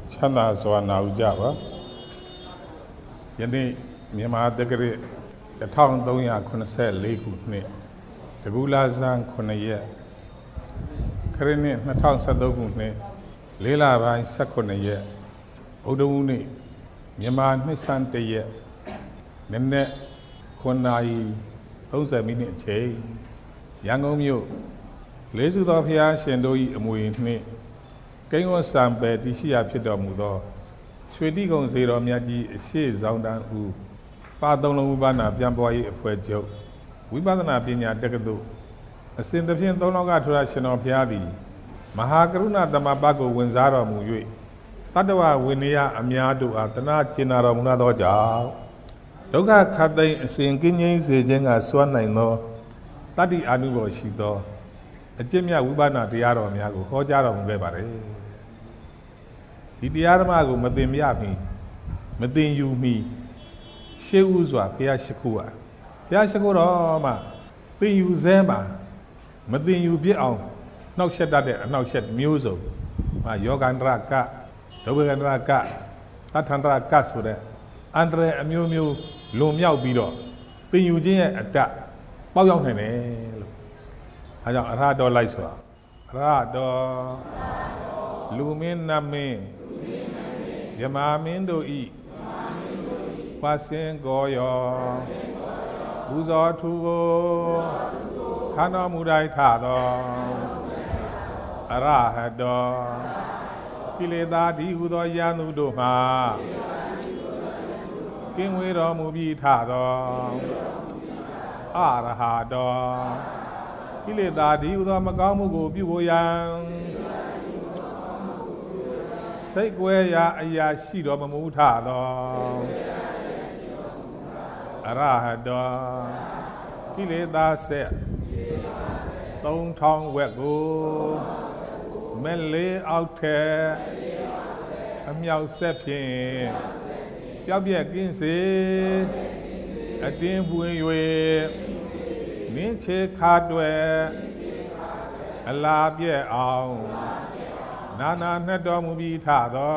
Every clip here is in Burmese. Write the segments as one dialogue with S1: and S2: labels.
S1: ချမ်းသာစွာနာယူကြပါယနေ့မြန်မာတက္ကရာ1384ခုနှစ်တကူလာဇန်9ရက်ခရစ်နှစ်2013ခုနှစ်4လပိုင်း18ရက်ဗုဒ္ဓဝနေ့မြန်မာနှစ်ဆန်း1ရက်နက်နက်9:30မိနစ်အချိန်ရန်ကုန်မြို့လေးစုသောဘုရားရှင်တို့၏အမွေနှင့်ကိန်းဝတ်စံပယ်တည်ရှိရာဖြစ်တော်မူသောရွှေတိဂုံစေတော်မြတ်ကြီးအရှိဆောင်တန်းဦးပါသုံးလုံးဝိပဿနာပြန်ပွားရေးအဖွဲ့ချုပ်ဝိပဿနာပညာတက္ကသိုလ်အစဉ်သဖြင့်သုံးလောကထွရရှင်တော်ဘုရားသည်မဟာကရုဏာသမဘတ်ကိုဝင်စားတော်မူ၍တတ္တဝဝိနည်းအများတို့အားတနာကျင်နာတော်မူသောကြောင့်ဒုက္ခခတ်သိမ်းအစဉ်ကင်းငြိမ်းစေခြင်းကစွမ်းနိုင်သောတတ္တိအာနုဘော်ရှိသောအကျင့်မြတ်ဝိပဿနာတရားတော်များကိုဟောကြားတော်မူခဲ့ပါတယ်ဒီတရားဓမ္မကိုမသိမြမီမသိယူမီရှေးဥစွာဘုရားရှိခိုးဘုရားရှိခိုးတော်မှသိယူစဲမှာမသိယူပြစ်အောင်နှောက်ယှက်တတ်တဲ့အနှောက်ယှက်မျိုးစုံယောဂန္တရကဒုဗေကန္တရကသတ္ထန္တရကဆိုတဲ့အန္တရာယ်အမျိုးမျိုးလွန်မြောက်ပြီးတော့သိယူခြင်းရဲ့အတ္တပေါက်ရောက်နိုင်တယ်လို့အဲကြောင့်အရဟတော်လိုက်ဆိုတာအရဟတော်လူမင်းနတ်မင်းယမမင်းတို့ဤပါစင်ကိုရောပူဇော်ထူကိုခန္ဓာမူတိုင်းထသောအရဟတောကိလေသာဒီဟုသောယန္တုတို့မှာကင်းဝေးတော်မူပြီးထသောအရဟတောကိလေသာဒီဟုသောမကောင်းမှုကိုပြုဖို့ရန်စိတ်ကွဲရာအရာရှိတော်မမူထသောအရဟတောကိလေသာဆက်3000ဝက်ကိုမဲ့လေးအောက်ထဲအမြောက်ဆက်ဖြင့်ပျောက်ပြက်ကင်းစေအတင်းပွင့်၍မင်းချေခါတွယ်အလားပြက်အောင်နာနာနှစ်တော်မူပြီးထသော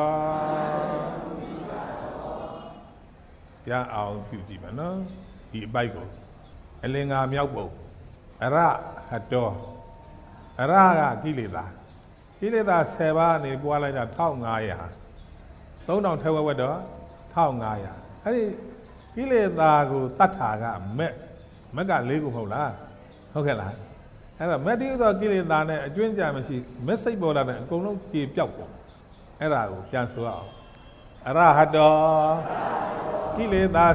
S1: ရအောင်ပြုကြည့်ပါနော်ဒီအပိုက်ကိုအလင်္ကာမြောက်ပုံအရဟတောအရကကိလေသာ10ပါးနေပွားလိုက်တာ1500 3000ထဲဝက်တော့1500အဲ့ဒီကိလေသာကိုတတ်တာကမက်က4ခုမဟုတ်လားဟုတ်ကဲ့လားအဲ့တော့မက်တိသောကိလေသာနဲ့အကျွင်းကြမရှိမက်စိတ်ပေါ်လာတဲ့အကုန်လုံးကြေပြောက်ကုန်အဲ့ဒါကိုပြန်ဆိုအောင်အရဟတောကိလေသာ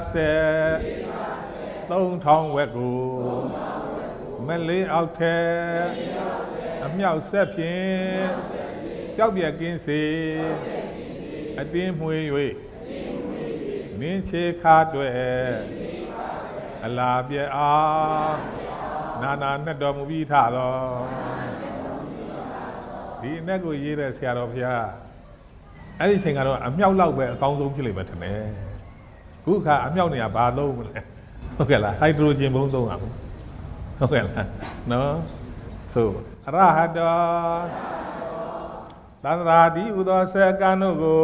S1: 3000ဝက်ကိုမက်လေးအောက်ထဲအမြောက်ဆက်ဖြင့်ပျောက်ပြက်ကင်းစေအတင်းမွေး၍မင်းချေခါတွယ်အလားပြက်အားနာနာနဲ့တော်မူပြီးထသောဒီအနက်ကိုရေးတဲ့ဆရာတော်ဘုရားအဲ့ဒီချိန်ကတော့အမြောက်လောက်ပဲအကောင်းဆုံးဖြစ်လိမ့်မယ်ထင်တယ်ခုခါအမြောက်နေရဘာသုံးမလဲဟုတ်ကဲ့လားဟိုက်ဒရိုဂျင်ဘုံသုံးတာဟုတ်ကဲ့လားနော်ဆိုအရဟတောသန္တရာတိဥသောဆေကံတို့ကို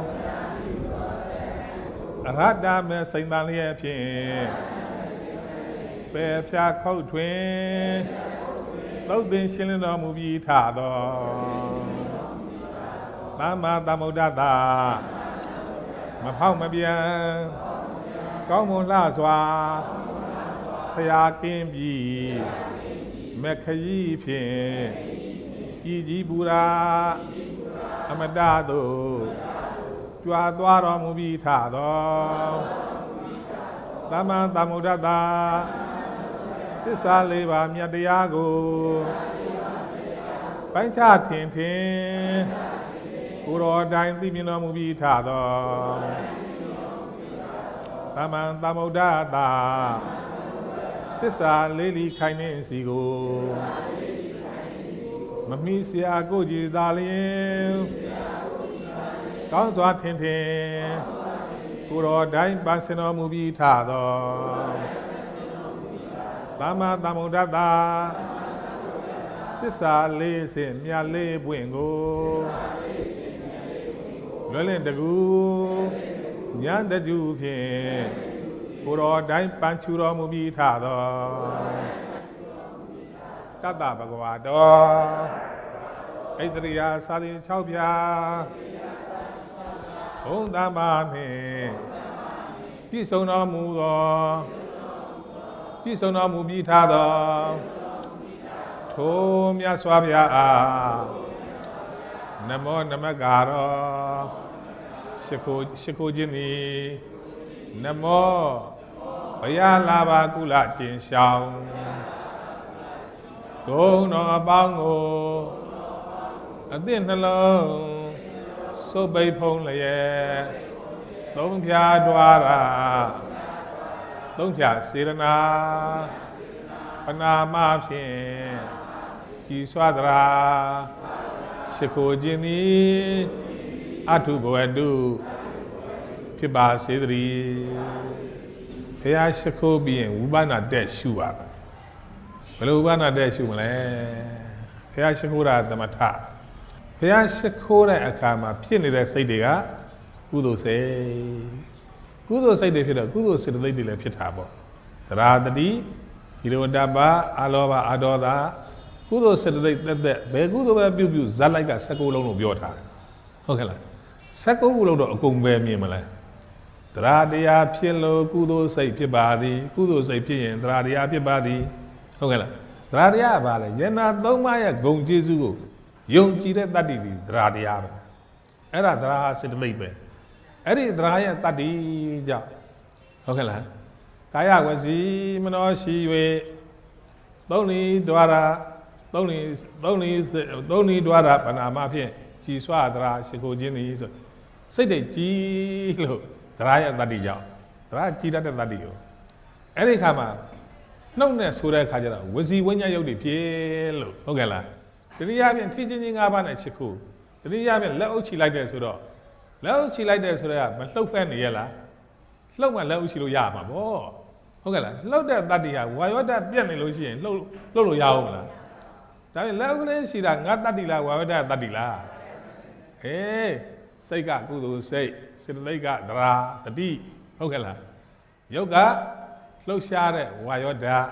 S1: အရဟတမေစိန်တန်လျက်ဖြင့်ပယ်ဖြာခုတ်ထွင်သုတ်သင်ရှင်းလင်းတော်မူပြီးထသောသမ္မာသမ္ဗုဒ္ဓတာမဖောက်မပြန်ကောင်းမွန်လှစွာဆရာကင်းပြီးမခရီးဖြင့်ဤကြီးပူရာအမတသို့ကြွားသွားတော်မူပြီးထသောသမ္မာသမ္ဗုဒ္ဓတာသစ္စာလေးပါးမြတ်တရားကိုပိုင်းခြားထင်ကိုယ်တော်တိုင်သိမြင်တော်မူပြီးထသောသမ္မာသမ္ဗုဒ္ဓတာသစ္စာလေးလီခိုင်နေစီကိုမမီစရာကိုကြည်သာလျင်ကောင်းစွာထင်ကိုယ်တော်တိုင်ပန်းစင်တော်မူပြီးထသောသမ္မာသမ္ဗုဒ္ဓတာသစ္စာလေးစင်မြတ်လေးပွင့်ကို Lolin the goo, Yan the Jew, put all dime panchuro mubi tado. Tata Bagwado, Adria Sali Chaupia, Ondamane, Pisona Mudo, Pisona mubi tado, Tomia Swabia, Namo Namagaro, Shiko Jini, Namo, Oyalava Gula Jin Shang. Go no bango, a din alone, so bay pong laye, don't pia dwara, don't pia sirana, Panama pin, Chiswadra, Shikojini, Atuboadu, Piba Sidri, Pia Shiko being Ubana dead shua. Belubana de Shumale, Piashakura the Mata, Piashakura Akama, Pieni de Sadiga, Gudo say the Pita, Gudo said the lady Le Pitabo. Radadi, Irodaba, Alova Adoda, Gudo said that Begudo Bubu, Zalaga, Sakulo Biota. Okay, Sakulo Gumbe Mimale. Dradia, Pielo, Gudo say Pibadi, Gudo say Pien, Dradia Pibadi. Okay, Dradia Valley, Yena Domaya Gong Jesu, Young Chile Tadi, Dradia. Era Dra said Libe. Eri Draya Tadi Ja. Okay, Kaya was he, Manoshi way. Doni Dwara, Doni Dwara, and Amapia, Chiswadra, Shikojini. Say the Gilo, Draya Tadi Ja. Dra Chida Tadio. Eri Kama. No, Sura Kajara, was he when you did Pielo? Ogala. The Yabian teaching Aban at Chiku. The Yabian Lauchi like this, Lauchi like this, but low pen yella. Low my Lauchi Yama, oh. Ogala, low that Dadia, why would that be an illusion? Lolo Yaola. That lovely she that not Dadila, why that Dadila? Eh, say got good say, said they got dra, the D. Ogala. Yoga. Low share, why you're there?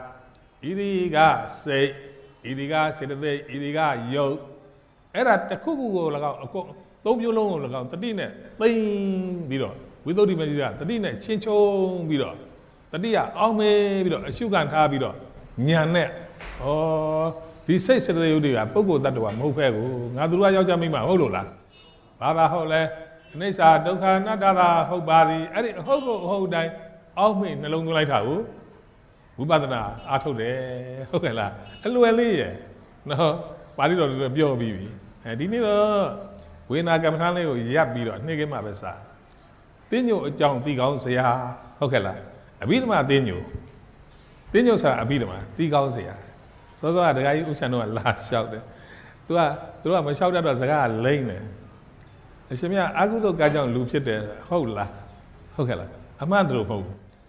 S1: Iriga say, Iriga said they, Iriga yo. Era the cuckoo, don't you alone, look out the dinner, thing below. Without even that, the dinner, chincho below. The dear, oh, maybe a sugar tabido. Nyanet. Oh, he says that they do a pogo that one, Mopego, Nadua Yamima, Holola. Baba Hole, Nesa, Doka, Nadala, whole body, and Hogo, whole day. All me in a long light out. Ubadana, I told her, Hokela, Hello, no, Padi of the Bio Bibi. And didn't know when I got Hane, Yap Bido, Nigga Mabesa. Then you, John Tigons, say, Hokela, a bit my Dino. Then you saw a bit of my Tigons here. So the guy who shall know a last shout. Do I my shout out as a guy lane? The Shemia Agudo Gajan looped the whole la. Hokela, a man drove.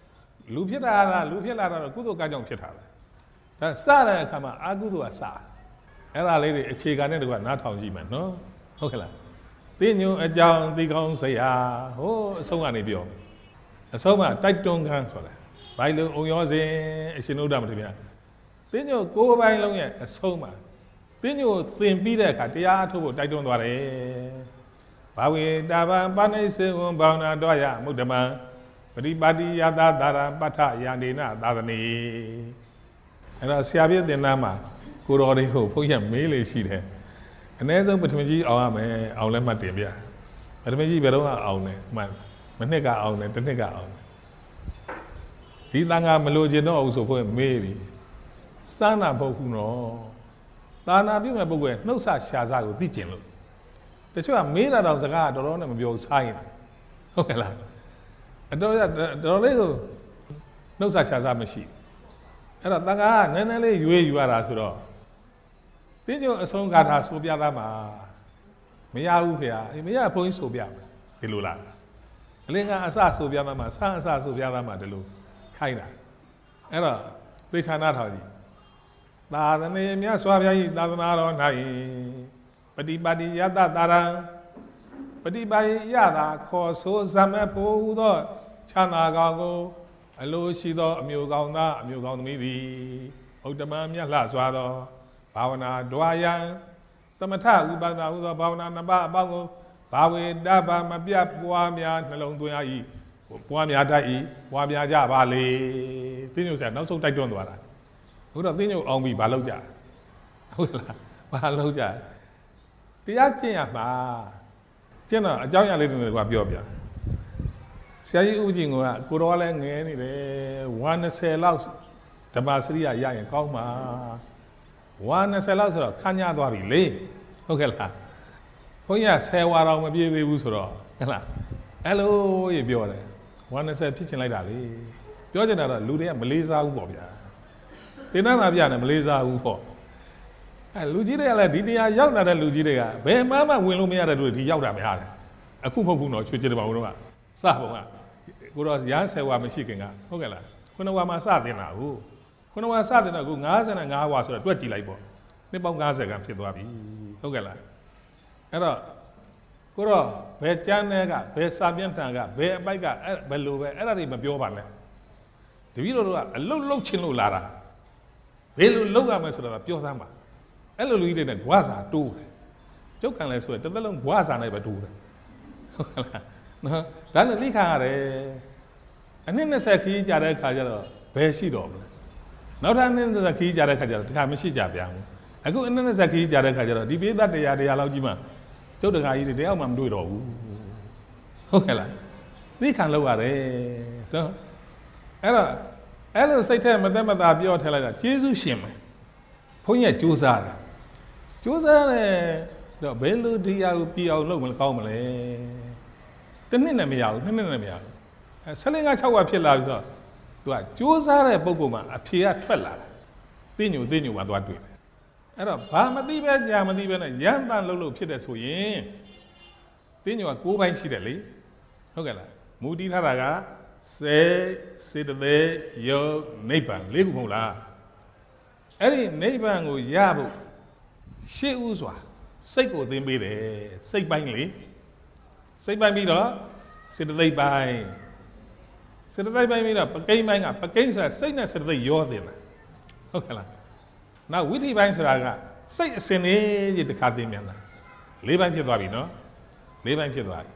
S1: Lupia, Gudo Gajon Pita. That Sara Kama, Agudu Asa. Ella lady a chicken and not how Jiman, no? Okay. Then you a John Digon say, oh, so many bio. A soma, tight don't cancel. By the Oyoze, she no damn to me. Then you go by long yet, a soma. Then you think be there, Katia to what I don't worry. Bawi, Dava, Banes, Bouna, Doya, Mudama. Everybody Yada Dara Bata Yandina Dadani. And I see the Nama, good already hope, who can merely see them. And then the Mataji Awame, Aula Matibia. Mataji Verona Aune, Manega Aune, the Nega Aune. Tidanga Melodiano also for maybe. Sana Bokuno. Dana be my book, no such Shazago teaching. The two are made out of the guard or on them of your sign. Okay. The no such as a machine. And at Naga, Nanale, you are as well. Then you a song got us Sobiama. Meya, Meya points Sobia, the Lula. Linga Asa Sobiama, Sansa Sobiama, the Lu. Kaina. Era, they cannot have it. The name Yaswabia doesn't know. But the body Yada Dara ပฏิပါယရတာခေါ်ဆိုဇမတ်ဖို့သောချမ်းသာကောင်ကိုအလိုရှိသောအမျိုးကောင်းသားအမျိုးကောင်းသမီးသည်ဥတ္တမမြတ်လှစွာသောဘာဝနာဒွါယံသမထဝိပဿနာဟူသောဘာဝနာနှစ်ပါးအပေါင်းကိုဘာဝေတဘာမပြတ်ပွားများနှလုံးသွင်း၏ပွားများတတ်၏ပွားများကြပါလေသင်္ညုဆရာနောက်ဆုံးတိုက်တွန်းသွားတာဘုရားသင်္ညုအောင်ပြီဘာလုပ်ကြဟုတ်လားဘာလုပ်ကြတရားကျင့်ရမှာကျင့်တော့အကြောင်းအရာလေးတွေကပြောပြဆရာကြီးဥပဒေကကိုတော်လည်းငဲနေတယ်120လောက်ဓမ္မစရိယရရင်ကောင်းမှာ120လောက်ဆိုတော့ခန်းညသွားပြီလေဟုတ်ကဲ့လားဘုန်းကြီးက10ဝါတော့မပြေသေးဘူးဆိုတော့ဟုတ်လားအဲ့လိုရပြောတယ်120ဖြစ်ချင်လိုက်တာလေပြောချင်တာတော့လူတွေကမလေးစားဘူးပေါ့ဗျာတင်နာပြနဲ့မလေးစားဘူးပေါ့အဲ့လူကြီးတွေကလည်းဒီနေရာရောက်လာတဲ့လူကြီးတွေကဘယ်မှဝင်လို့မရတဲ့လူတွေဒီရောက်တာများတယ်အခုမဟုတ်ဘူးနော်ချွေချစ်တပါဦးတော့စပုံကကိုတော့ရမ်း10ဝါမရှိခင်ကဟုတ်ကဲ့လား9ဝါမှာစတင်တာဟုတ်9ဝါစတင်တော့အခု55ဝါဆိုတော့တွက်ကြည့်လိုက်ပေါ့နှစ်ပေါင်း90ခန့်ဖြစ်သွားပြီဟုတ်ကဲ့လားအဲ့တော့ကိုတော့ဘယ်ကျမ်းထဲကဘယ်စာပြန့်ထံကဘယ်အပိုက်ကဘယ်လိုပဲအဲ့ဒါတွေမပြောပါနဲ့တပည့်တော်တို့ကအလုတ်လုတ်ချင်လို့လာတာဘယ်လိုလုပ်ရမလဲဆိုတော့ပြောစမ်းပါအဲ့လိုလူကြီးတွေနဲ့ဂွာစာတိုးတယ်ကျုပ်ခံလဲဆိုရင်တစ်သက်လုံးဂွာစာနဲ့ပဲတိုးတယ်ဟုတ်ကဲ့လားနော်ဒါနဲ့သိခံရတယ်အနည်း20ခီးကြာတဲ့အခါကျတော့ဘယ်ရှိတော့မလဲနောက်ထပ်အနည်း20ခီးကြာတဲ့အခါကျတော့ဒီခါမရှိကြပြန်ဘူးအခုအနည်း20ခီးကြာတဲ့အခါကျတော့ဒီပိသတ်တရားလောက်ကြီးမှကျုပ်တခါကြီးတွေတယောက်မှမတွေ့တော့ဘူးဟုတ်ကဲ့လားသိခံလို့ရတယ်နော်အဲ့လိုစိတ်ထဲမသက်မသာပြောထည့်လိုက်တာကျေးဇူးရှင်မယ်ဘုန်းကြီးကကြိုးစားတယ်တော့ဘယ်လိုတရားကိုပြအောင်လုပ်မလဲကောင်းမလဲတစ်နှစ်နဲ့မရဘူးနှစ်နှစ်နဲ့မရဘူး15-6ဝါဖြစ်လာပြီဆိုတော့သူကကြိုးစားတဲ့ပုံမှာအဖြေကထွက်လာတာသိညိုမှသွားတွေ့တယ်အဲ့တော့ဘာမသိပဲညာမသိပဲနဲ့ရမ်းတမ်းလို့ဖြစ်တယ်ဆိုရင်သိညိုက9ပိုင်းရှိတယ်လေဟုတ်ကဲ့လားမူတည်ထားတာကစေတသိက်ယုတ်နိဗ္ဗာန်၄ခုမဟုတ်လားအဲ့ဒီနိဗ္ဗာန်ကိုရဖို့ရှေ့ဥစွာစိတ်ကိုသင်ပေးတယ်စိတ်ပိုင်းလေစိတ်ပိုင်းပြီးတော့စေတသိက်ပိုင်းပြီးတော့ပကိန်းပိုင်းကပကိန်းဆိုတာစိတ်နဲ့စေတသိက်ရောသင်တာဟုတ်ကဲ့လားနောက်ဝိသီပိုင်းဆိုတာကစိတ်အစဉ်လေးကြီးတစ်ခါသင်ပြန်တာ၄ပိုင်းဖြစ်သွားပြီနော်၄ပိုင်းဖြစ်သွားပြီ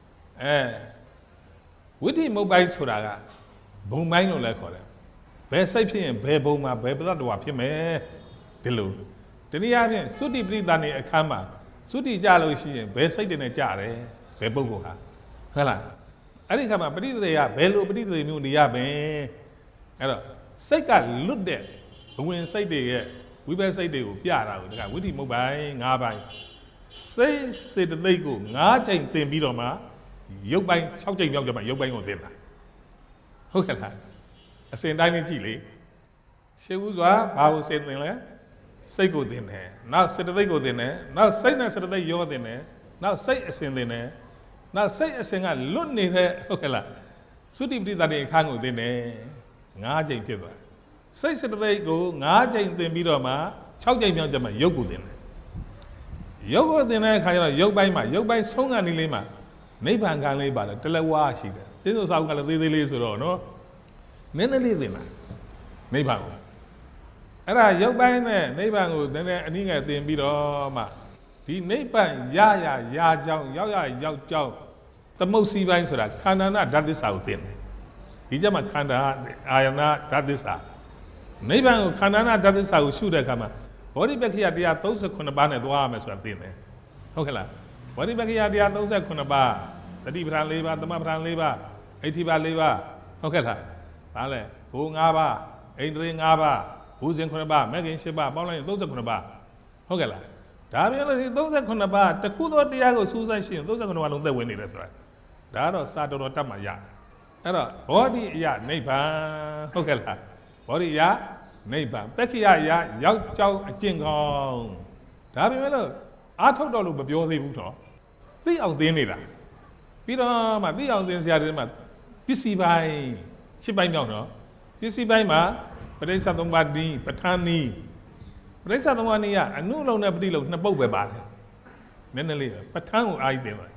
S1: ဝိသီမုတ်ပိုင်းဆိုတာကဘုံပိုင်းလို့လည်းခေါ်တယ်ဘယ်စိတ်ဖြစ်ရင်ဘယ်ဘုံမှာဘယ်ပတ္တဝါဖြစ်မယ်ဒီလိုတနည်းအားဖြင့်သုတိပရိသနေအခန်းမှာသုတိကြလို့ရှိရင်ဘယ်စိတ်တွေနဲ့ကြတယ်ဘယ်ပုဂ္ဂိုလ်ဟာဟုတ်လားအဲ့ဒီခါမှာပရိသေကဘယ်လိုပရိသေမျိုးနေရမယ်အဲ့တော့စိတ်ကလွတ်တဲ့ဘဝင်စိတ်တွေရဲ့ဝိပဿနာစိတ်တွေကိုပြတာကိုဒါကဝိသီမုတ်ပိုင်း၅ပိုင်းစိတ်စေတသိက်ကို၅ချိန်သင်ပြီးတော့မှရုပ်ပိုင်း6ချိန်မြောက်ကြမှာရုပ်ပိုင်းကိုသင်တာဟုတ်ကဲ့လားအစဉ်တိုင်းနဲ့ကြည့်လေရှေးဥစွာဘာကိုစေသင်လဲစိတ်ကိုသင်တယ်နောက်စေတသိက်ကိုသင်တယ်နောက်စိတ်နဲ့စေတသိက်ရောသင်တယ်နောက်စိတ်အစဉ်သင်တယ်နောက်စိတ်အစဉ်ကလွတ်နေတဲ့ဟုတ်ကဲ့လားသုတိပရိသတ်အခန်းကိုသင်တယ်၅ချိန်ဖြစ်သွားစိတ်စေတသိက်ကို၅ချိန်သင်ပြီးတော့မှ6ချိန်မြောက်ကြမှာရုပ်ကိုသင်တယ်ရုပ်ကိုသင်တဲ့အခါကျတော့ရုပ်ပိုင်းမှာရုပ်ပိုင်းဆုံးကနေလေးမှာနိဗ္ဗာန်ကံလေးပါလေတလက်ဝါရှိတယ်သစ္စာစာအုပ်ကလည်းသေးသေးလေးဆိုတော့နော်နည်းနည်းလေးသင်လာနိဗ္ဗာန်ကိုအဲ့ဒါရုပ်ပိုင်းနဲ့နိဗ္ဗာန်ကိုနည်းနည်းအနည်းငယ်သင်ပြီးတော့မှဒီနိဗ္ဗာန်ရကြောင်းရောက်ကြောင်းသမုတ်စီပိုင်းဆိုတာခန္ဓာနာဓာတ်သစ္စာကိုသင်တယ်ဒီကြမှာခန္ဓာအာယနာဓာတ်သစ္စာနိဗ္ဗာန်ကိုခန္ဓာနာဓာတ်သစ္စာကိုရှုတဲ့အခါမှာဘောဓိပက္ခိယ138ပါးနဲ့သွားရမယ်ဆိုတာသင်တယ်ဟုတ်ကဲ့လားဘောဓိပက္ခိယ138ပါးတတိပဌာန်4ပါးသမပဌာန်4ပါးအဋ္ဌိပါ4ပါးဟုတ်ကဲ့လားဒါလဲဘိုး5ပါးအိန္ဒြေ5ပါးဘုဇင်9ပါးမဂ္ဂင်10ပါးပေါင်းလိုက်ရင်39ပါးဟုတ်ကဲ့လားဒါပြန်လို့ဒီ39ပါးတခုသောတရားကိုစူးစိုက်ရှင်း39ပါးလုံးသက်ဝင်နေတယ်ဆိုတာဒါတော့စာတော်တတ်မှရအဲ့တော့ဘောဓိအယနိဗ္ဗာန်ဟုတ်ကဲ့လားဘောဓိအယနိဗ္ဗာန်ပက္ခိယအယရောက်ကြောင်းအကျင့်ကောင်းဒါပြန်လို့အားထုတ်တော့လို့မပြောသေးဘူးတော့သိအောင်သင်နေတာပြီးတော့မှသိအောင်သင်စရာတွေမှာပစ္စည်းပိုင်း8ပိုင်းမြောက်တော့ပစ္စည်းပိုင်းမှာပဋိစ္စသုံးပါးဒီပဋ္ဌာန်းနီးပဋိစ္စသုံးပါးနီးကအနုလုံးနဲ့ပဋိလုံးနှစ်ပုတ်ပဲပါတယ်နည်းနည်းလေးပဋ္ဌာန်းကိုအားကြီးသင်ပါပ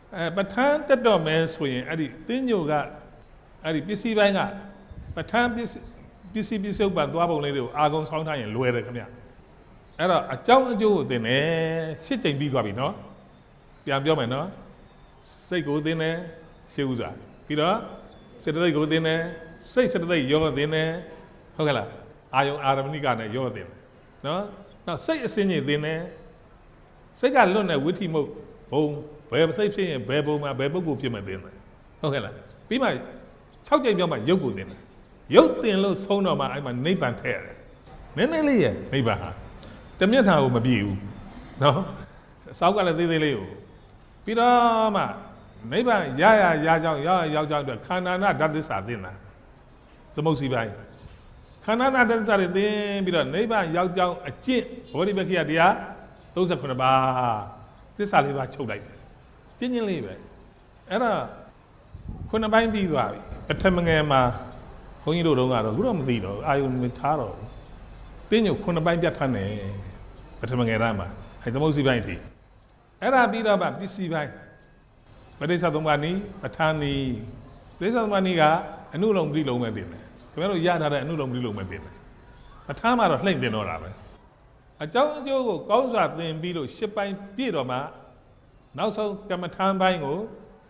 S1: ပဋ္ဌာန်းတက်တော့မယ်ဆိုရင်အဲ့ဒီသင်ညိုကအဲ့ဒီပစ္စည်းပိုင်းကပဋ္ဌာန်းပစ္စည်းဥပ္ပံသွားပုံလေးတွေကိုအာကုံဆောင်းထားရင်လွယ်တယ်ခင်ဗျအဲ့တော့အကြောင်းအကျိုးကိုသင်တယ်ရှစ်ကြိမ်ပြီးသွားပြီနော်ပြန်ပြောမယ်နော်စိတ်ကိုသင်တယ်ရှေ့ဥစွာပြီးတော့စေတသိက်ကိုသင်တယ်စိတ်စေတသိက်ရောသင်တယ်ဟုတ်ကဲ့လားအာယုံအာရမဏိကနဲ့ရောသင်တယ်နော်နောက်စိတ်အစင်းကြီးသင်တယ်စိတ်ကလွတ်နေဝိထိမုတ်ဘုံဘယ်စိတ်ဖြစ်ရင်ဘယ်ဘုံမှာဘယ်ပုဂ္ဂိုလ်ဖြစ်မှသင်တယ်ဟုတ်ကဲ့လားပြီးမှ6ကြိမ်ပြောမှရုပ်ကိုသင်တယ်ရုပ်သင်လို့ဆုံးတော့မှအဲ့မှာနိဗ္ဗာန်ထည့်ရတယ်နည်းနည်းလေးရဲ့နိဗ္ဗာန်ဟာတမျက်နှာကိုမပြည့်ဘူးနော်စောက်ကလည်းသေးသေးလေးကိုပြီးတော့မှနိဗ္ဗာန်ရကြောင်းရောက်ကြောင်းအတွက်ခန္ဓာနာဓာတ်သစ္စာသင်တာသမုတ်စီပိုင်းခန္ဓာနာဓာတ်သစ္စာတွေသင်ပြီးတော့နိဗ္ဗာန်ရောက်ကြောင်းအကျင့်ဘောဓိပက္ခိယတရား38ပါးသစ္စာလေးပါးချုပ်လိုက်တယ်ကျင့်လေးပဲအဲ့ဒါ9ပိုင်းပြီးသွားပြီပထမငယ်မှာဘုန်းကြီးတို့ကတော့အခုတော့မသိတော့အာယုန်မထားတော့တင်းညို9ပိုင်းပြတ်ထမ်းတယ်ပထမငယ်ရမှာအဲသမုတ်စီပိုင်းအထိအဲ့ဒါပြီးတော့မှပစ္စည်းပိုင်းပဋိစ္စသုံးပါးနီးပဋ္ဌာန်းနီးပဋိစ္စသုံးပါးနီးကအနုလုံပရိလုံပဲတင်တယ်ခင်ဗျားတို့ရထားတဲ့အနုလုံပရိလုံပဲတင်တယ်ပဋ္ဌာန်းမှာတော့လှိမ့်တင်တော့တာပဲအကြောင်းအကျိုးကိုကောင်းစွာသင်ပြီးလို့10ပိုင်းပြည့်တော့မှနောက်ဆုံးကမ္မထာပိုင်းကို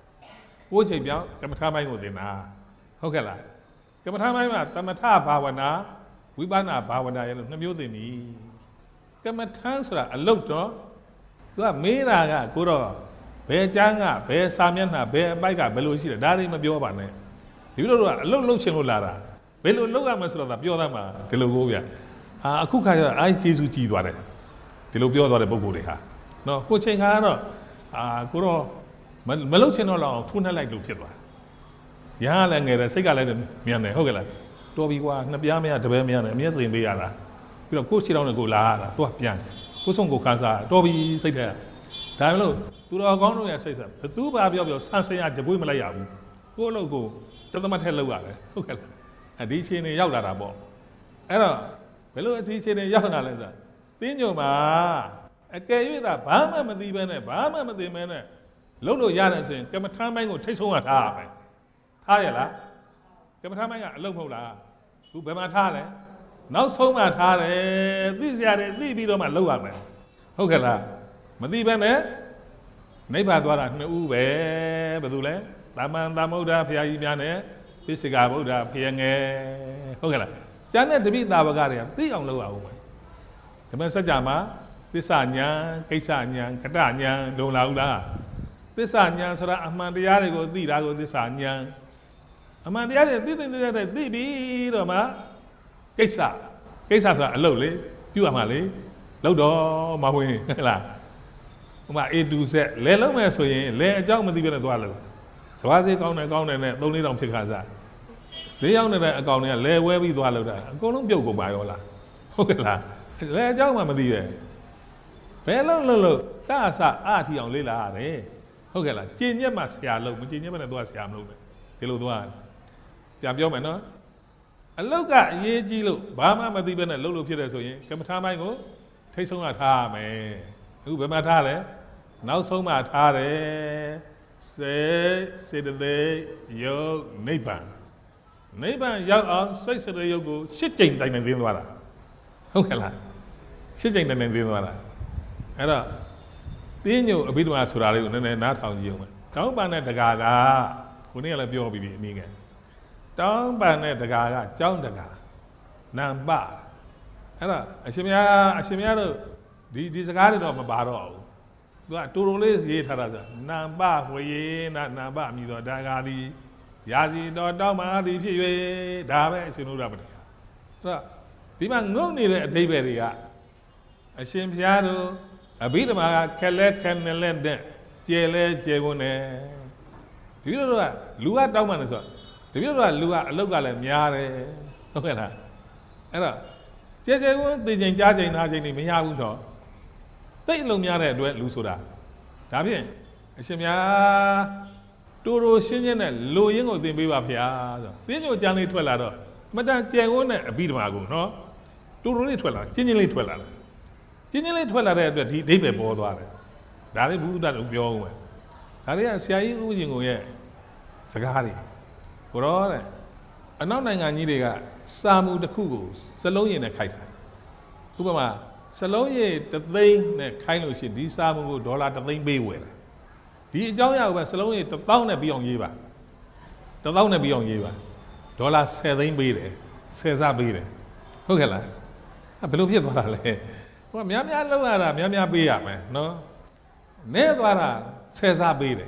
S1: 9ချိန်ပြောင်းကမ္မထာပိုင်းကိုသင်တာဟုတ်ကဲ့လားကမ္မထာပိုင်းမှာသမထဘာဝနာဝိပဿနာဘာဝနာရဲ့လို့2မျိုးသင်ပြီကမ္မထာဆိုတာအလုတ်တော့သူကမေးတာကကိုတော့ဘယ်ကျမ်းကဘယ်စာမျက်နှာဘယ်အပိုက်ကဘယ်လိုရှိတယ်ဒါတွေမပြောပါနဲ့ဒီလိုတော့အလုတ်လုတ်ချင်လို့လာတာဘယ်လိုလုတ်ရမလဲဆိုတော့ပြောသားမှာဒီလိုကိုဗျာအခုခါကျတော့အားကျေးဇူးကြီးသွားတယ်ဒီလိုပြောသွားတဲ့ပုံကိုယ်တွေဟာနော်ကိုချိန်ခါကတော့ကိုတော့မလုတ်ချင်တော့လောက်အောင်ထိုးနှက်လိုက်လို့ဖြစ်သွားရဟလည်းငယ်တယ်စိတ်ကလည်းမြန်တယ်ဟုတ်ကဲ့လားတော်ပြီကွာနှစ်ပြားမရတပည့်မရနဲ့အမြဲသိရင်ပေးရတာပြီးတော့ကိုယ်ခြေထောက်နဲ့ကိုလာရတာသူကပြန်ကိုဆုံးကိုခန်းစားတော်ပြီစိတ်ထဲဒါမလို့သူတော်ကောင်းတို့ရဲ့စိတ်ဆက်ဘသူဘာပြောဆန်းစင်ရကြပွေးမလိုက်ရဘူးကိုယ့်အလုပ်ကိုတသမတ်ထဲလုပ်ရတယ်ဟုတ်ကဲ့လားဒီချိန်နေရောက်လာတာပေါ့အဲ့တော့ဘယ်လိုအထီးချိန်နေရောက်လာလဲဆိုတင်းညိုမှာအကယ်၍သာဘာမှမသိဘဲနဲ့ဘာမှမသိမဲနဲ့လုပ်လို့ရတယ်ဆိုရင်ကမ္မထာပိုင်းကိုထိတ်ဆုံးရထားရမယ်ထားရလားကမ္မထာပိုင်းကအလုပ်မဟုတ်လားခုဘယ်မှာထားလဲနောက်ဆုံးမှထားတယ်သိစရာတွေသိပြီးတော့မှလုပ်ရမယ်ဟုတ်ကဲ့လားမသိဘဲနဲ့နိဗ္ဗာန်သွားတာ2ဦးပဲဘယ်သူလဲသမ္မာသမ္ဗုဒ္ဓဘုရားကြီးများနဲ့ပိစိကဗုဒ္ဓဘုရားငယ်ဟုတ်ကဲ့လားကျန်တဲ့တပိသာဝကတွေကသိအောင်လုပ်ရအောင်မယ်ဓမ္မစကြာမှာသစ္စာဉာဏ်ကိစ္စဉာဏ်ကတဉာဏ်လုံလာဘူးလားသစ္စာဉာဏ်ဆိုတာအမှန်တရားတွေကိုသိတာကိုသစ္စာဉာဏ်အမှန်တရားတွေသိပြီးတော့မှကိစ္စဆိုတာအလုပ်လေပြုရမှာလေလုပ်တော့မဝင်ဟဲ့လားဟိုမှာ A to Z လဲလုံးမယ်ဆိုရင်လဲအကြောင်းမသိဘဲနဲ့သွားလို့ဇွားစေးကောင်းတယ်နဲ့3-4တောင်ဖြစ်ခါစားဈေးရောက်နေတဲ့အကောင်တွေကလဲဝဲပြီးသွားလို့တာအကုန်လုံးပြုတ်ကုန်ပါရောလားဟုတ်ကဲ့လားလဲအကြောင်းမှမသိပဲဘယ်လုံးလို့တအစအထီအောင်လေးလာရတယ်ဟုတ်ကဲ့လားကျင်ညက်မှဆရာလို့မကျင်ညက်မှလည်းသွားဆရာမလို့ပဲဒီလိုသွားပြန်ပြောမယ်နော်အလုတ်ကအရေးကြီးလို့ဘာမှမသိဘဲနဲ့လှုပ်လို့ဖြစ်တယ်ဆိုရင်ကမ္မထာပိုင်းကိုထိတ်ဆုံးကထားရမယ်အခုဘယ်မှာထားလဲနောက်ဆုံးမှထားတယ်စေတသိက်ယုတ်နိဗ္ဗာန်ရောက်အောင်စိတ်စရယုတ်ကို8ကြိမ်တိုင်တိုင်သိသွားတာဟုတ်ကဲ့လား8ကြိမ်တိုင်တိုင်သိသွားတာအဲ့တော့တင်းညိုအဘိဓမ္မာဆိုတာလေးကိုနည်းနည်းနားထောင်ကြည့်အောင်မယ်တောင်းပန်တဲ့တကာကခုနေ့ကလည်းပြောပြီးပြီအနည်းငယ်တောင်းပန်တဲ့တကာကကြောင်းတကာနံပါအဲ့တော့အရှင်မြတ်တို့ဒီစကားတွေတော့မပါတော့ဘူးသူကတူတူလေးရေးထားတာဆိုနံပါဝေနာနံပါမြည်တော့ဒါကာသည်ရာစီတော်တောင်းပန်သည်ဖြစ်၍ဒါပဲအရှင်တို့ရပတရားအဲ့တော့ဒီမှာငုံနေတဲ့အဓိပ္ပာယ်တွေကအရှင်ဘုရားတို့အဘိဓမ္မာကခက်နဲ့လက်တဲ့ကျဲကုန်တယ်ဒီလိုတော့လူကတောင်းပန်တယ်ဆိုတော့ဒီလိုတော့လူကအလုတ်ကလည်းများတယ်ဟုတ်ကဲ့လားအဲ့တော့ကျဲကုန်သိချိန်ကြားချိန်နားချိန်နေမရဘူးတော့တိတ်အလုံးများတဲ့အတွက်လူဆိုတာဒါဖြင့်အရှင်များတူရှင်းနဲ့လူရင်းကိုသင်ပေးပါဗျာဆိုသင်ညိုကျမ်းလေးထွက်လာတော့မတန်ကျဲကုန်တဲ့အဘိဓမ္မာကိုနော်တူလေးထွက်လာချင်းလေးထွက်လာတယ်ချင်းလေးထွက်လာတဲ့အတွက်ဒီအဓိပ္ပာယ်ပေါ်သွားတယ်ဒါလေးဘုဒ္ဓတို့ပြောဦးမယ်ဒါ Hari siapa ujung gue sekali. Korang anak nangan ni dia samu dekuk selalu nak kait. Upama selalu terting nak kait lu sih di samu $1 terting bewe. Di jauh ya upama selalu tertahu nak biang je ba. Tertahu nak biang je ba. $1 terting bewe, sesa bewe. Okey lah. Belum dia tuara le. Wah miam lu ada miam bewe apa, no? Ne tuara sesa bewe.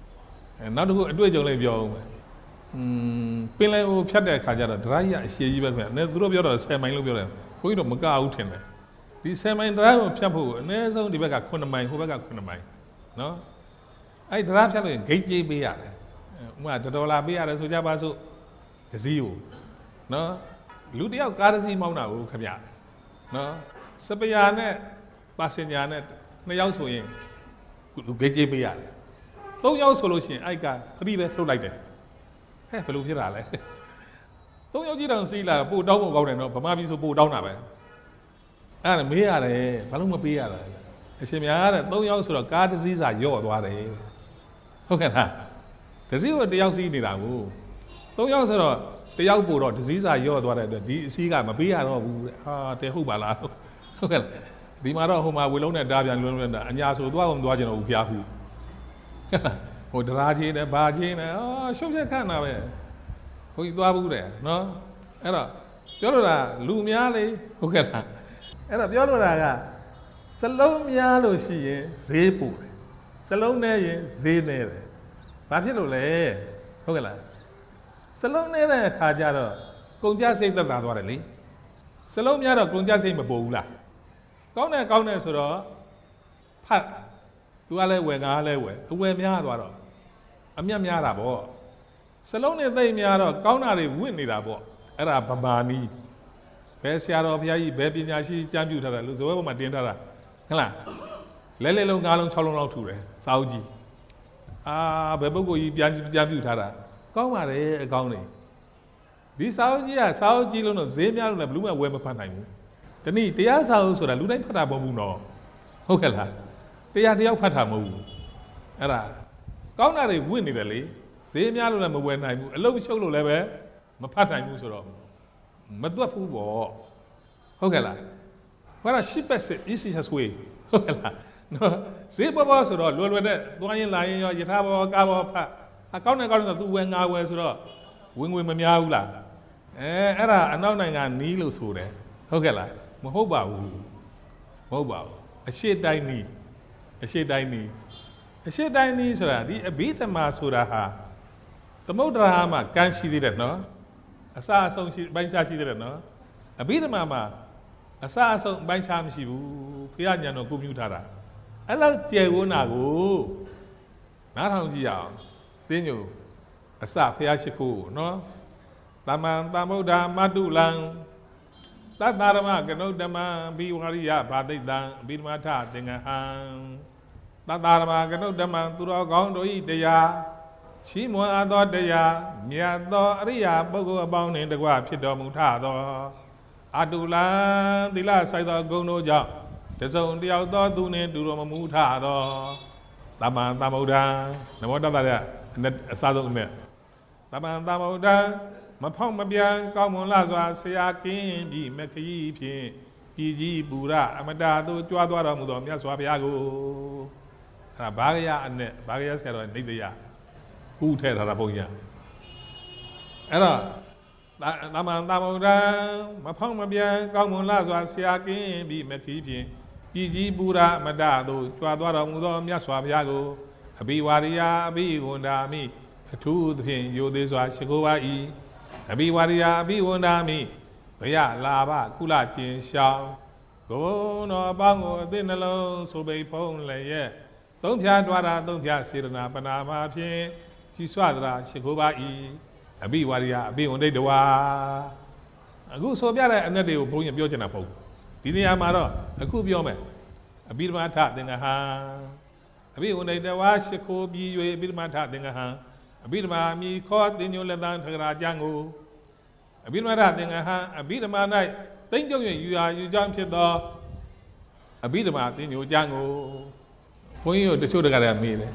S1: Nak dua jauh le biang. ပင်လယ်ကိုဖြတ်တဲ့အခါကျတော့ဒရိုက်ရအရှည်ကြီးပဲခင်ဗျာ။သူတို့ပြောတော့10မိုင်လို့ပြောတယ်။ဘုန်းကြီးတို့မကဘူးထင်တယ်။ဒီ10မိုင်ဒရိုက်ကိုဖြတ်ဖို့အနည်းဆုံးဒီဘက်က9မိုင်ဟိုဘက်က9မိုင်နော်။အဲ့ဒရိုက်ဖြတ်လို့ဂိတ်ကြေးပေးရတယ်။ဥပမာ$1ပေးရတယ်ဆိုကြပါစို့တစည်းကိုနော်။လူတယောက်ကားတစ်စီးမောင်းတာကိုခင်ဗျာ။နော်။စပယာနဲ့ပါစင်ဂျာနဲ့2ယောက်ဆိုရင်သူဂိတ်ကြေးပေးရတယ်။3ယောက်ဆိုလို့ရှိရင်အဲ့ကဖပြီးပဲလှုပ်လိုက်တယ်။ဟဲ့ဘယ်လိုဖြစ်တာလဲသုံးယောက်ကြီးတောင်စီးလာပို့တောင်းဖို့ကောင်းတယ်နော်ဗမာပြည်ဆိုပို့တောင်းတာပဲအဲ့ဒါမေးရတယ်ဘာလို့မပေးရတာအရှင်များတဲ့သုံးယောက်ဆိုတော့ကားတစ်စီးစာယော့သွားတယ်ဟုတ်ကဲ့လားတစ်စီးကိုတစ်ယောက်စီးနေတာကိုသုံးယောက်ဆိုတော့တစ်ယောက်ပို့တော့တစ်စီးစာယော့သွားတဲ့အတွက်ဒီအစီးကမပေးရတော့ဘူးဟာတဲဟုတ်ပါလားဟုတ်ကဲ့ဒီမှာတော့ဟိုမှာဝေလုံးနဲ့တားပြန်လွန်းလွန်းတာအညာဆိုသွားအောင်သွားကြတော့ဘူးဖျားဘူးဟိုဒရာချင်းနဲ့ဘာချင်းနဲ့ရှုပ်ချက်ခန့်တာပဲဘုန်းကြီးသွားဘူးတယ်နော်အဲ့တော့ပြောလို့တာလူများလေဟုတ်ကဲ့လားအဲ့တော့ပြောလို့တာကစလုံးများလို့ရှိရင်ဈေးပို့တယ်စလုံးနဲ့ရင်ဈေးနဲ့တယ်ဘာဖြစ်လို့လဲဟုတ်ကဲ့လားစလုံးနဲ့တဲ့အခါကျတော့ကုန်ကြစိတ်သက်သာသွားတယ်လေစလုံးများတော့ကုန်ကြစိတ်မပို့ဘူးလားကောင်းတယ်ဆိုတော့ဖတ်သူကလည်းဝယ်ငါလည်းဝယ်အဝယ်များသွားတော့အမြတ်များတာပေါ့စလုံးနဲ့သိမ့်များတော့ကောင်းတာတွေဝင့်နေတာပေါ့အဲ့ဒါဗမာနီးဘယ်ဆရာတော်ဘုရားကြီးဘယ်ပညာရှိကျမ်းပြုထားတာလူဇဝဲပေါ်မှာတင်ထားတာဟုတ်လားလဲလုံး9လုံး6လုံးလောက်ထူတယ်စာအုပ်ကြီးဘယ်ပုဂ္ဂိုလ်ကြီးကျမ်းပြုထားတာကောင်းပါတယ်အကောင်းနေဒီစာအုပ်ကြီးကစာအုပ်ကြီးလုံးတော့ဈေးများလို့လည်းဘယ်သူမှဝယ်မဖတ်နိုင်ဘူးဒီနေ့တရားစာအုပ်ဆိုတာလူတိုင်းဖတ်တာမဟုတ်ဘူးနော်ဟုတ်ကဲ့လားတရားတယောက်ဖတ်တာမဟုတ်ဘူးအဲ့ဒါကောင်းတာတွေဝင့်နေတယ်လေဈေးများလို့လည်းမဝယ်နိုင်ဘူးအလုံးရှုပ်လို့လည်းပဲမဖတ်နိုင်ဘူးဆိုတော့မတွက်ဘူးပေါ့ဟုတ်ကဲ့လားဘာလို့ရှိပတ်စစ် easiest way ဟုတ်ကဲ့လားနော်ဈေးပေါ်ဆိုတော့လွယ်နဲ့သွားရင်လာရင်ရောယထာဘောကာဘောဖတ်ကောင်းတယ်ဆိုသူဝယ်ငါဝယ်ဆိုတော့ဝင်ငွေမများဘူးလားအဲ့ဒါအနောက်နိုင်ငံနီးလို့ဆိုတယ်ဟုတ်ကဲ့လားမဟုတ်ပါဘူးအရှေ့တိုင်းနီးဆိုတာဒီအဘိဓမ္မာဆိုတာဟာသမုဒ္ဒရာမှာကမ်းရှိသေးတယ်နော်အစအဆုံးရှိပိုင်းခြားရှိသေးတယ်နော်အဘိဓမ္မာမှာအစအဆုံးပိုင်းခြားမရှိဘူးဖခင်ညာတော်ကိုမြူထားတာအဲ့လောက်ကျယ်ဝန်းတာကိုနားထောင်ကြည့်အောင်သင်ညိုအစဖခင်ရှိခိုးနော်သမံသမုဒ္ဓမတုလံသတ္တရမကနုဒ္ဓမံဘိဝရိယဘာတိတံအဘိဓမ္မာထသင်္ကဟံသတ္တရမကနုဒ္ဓမံသူတော်ကောင်းတို့ဤတရားချီးမွမ်းအပ်သောတရားမြတ်သောအရိယာပုဂ္ဂိုလ်အပေါင်းနှင့်တကွဖြစ်တော်မူထသောအတုလံသီလဆိုင်သောဂုဏ်တို့ကြောင့်တစုံတယောက်သောသူနှင့်တူတော်မူထသောသမံသမုဒ္ဒံနမောတတ္တရအစဆုံးနဲ့သမံသမုဒ္ဒံမဖောက်မပြန်ကောင်းမွန်လာစွာဆရာကင်းပြီးမခရီးဖြင့်ပြည်ကြီးပူရအမတာသို့ကြွားသွားတော်မူသောမြတ်စွာဘုရားကိုအဲ့ဒါဘာဂယအနဲ့ဘာဂယဆရာတော်နေတရားဥထဲထားတာဘုန်းကြီးအဲ့တော့သမံသမုဒ္ဒံမဖောက်မပြန်ကောင်းမွန်လာစွာဆရာကင်းပြီးမခရီးဖြင့်ပြည်ကြီးပူရအမတာသို့ကြွားသွားတော်မူသောမြတ်စွာဘုရားကိုအဘိဝါရိယအဘိဝန္ဒာမိအထူးသဖြင့်ယိုသေးစွာရှိခိုးပါ၏အဘိဝါရိယအဘိဝန္ဒာမိဘယလာဘကုလကျင်ရှောင်းဂုဏ်တော်အပေါင်းကိုအသိနှလုံးဆိုပိဖုံးလည်းရဲ့သုံးဖြာတွားတာသုံးဖြာစေရနာပနာမဖြင့်ကြီးစွာသရာရှိခိုးပါ၏အဘိဝါရိယအဘိဝန္ဒိတဝါအခုဆိုပြတဲ့အနက်တွေကိုဘုန်းကြီးပြောချင်တာမဟုတ်ဘူးဒီနေရာမှာတော့အခုပြောမယ်အဘိဓမ္မာထသင်္ကဟံအဘိဝန္ဒိတဝါရှိခိုးပြီး၍အဘိဓမ္မာထသင်္ကဟံအဘိဓမ္မာမိခေါ်တင်ညိုလက်တန်းထကရာကျမ်းကိုအဘိဓမ္မာထသင်္ကဟံအဘိဓမ္မာ၌သိမ့်ကျုံ၍ယူကြောင်းဖြစ်သောအဘိဓမ္မာတင်ညိုကျမ်းကိုဘုန်းကြီးတို့တချို့တကားတွေမေးတယ်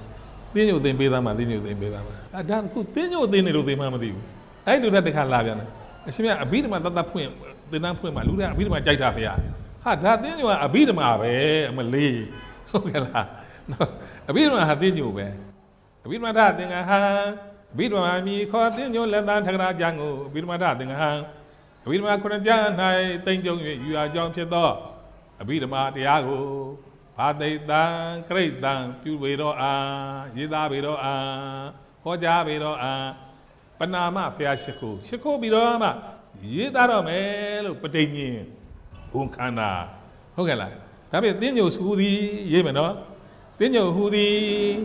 S1: တင်းညိုတင်ပေးသားမှာတင်းညိုတင်ပေးသားမှာဒါခုတင်းညိုတင်နေလို့တင်မှမသိဘူးအဲ့လိုတခါလာပြန်တယ်အရှင်မြတ်အဘိဓမ္မာတတ်ဖွင့်တင်တန်းဖွင့်မှာလူတွေအဘိဓမ္မာကြိုက်တာဖေဟာဒါတင်းညိုကအဘိဓမ္မာပဲအမလေးဟုတ်ကဲ့လားအဘိဓမ္မာဟာတင်းညိုပဲအဘိဓမ္မာဒသင်္ကဟံအဘိဓမ္မာမီခေါ်တင်းညိုလက်သားထကရာကျမ်းကိုအဘိဓမ္မာဒသင်္ကဟံအဘိဓမ္မာခုနှစ်ကျမ်း၌တိမ်ကြုံ၍ယူရကြောင်းဖြစ်သောအဘိဓမ္မာတရားကိုဘာသိတံကရိတံပြုပေတော်အာရေးသားပေတော်အာဟောကြားပေတော်အာပဏာမဖျားရှိခိုးပြီးတော့မှရေးသားတော့မယ်လို့ပဋိညင်ဘုံခန္ဓာဟုတ်ကဲ့လားဒါပေမဲ့တင်းညိုဟူသည်ရေးမယ်နော်တင်းညိုဟူသည်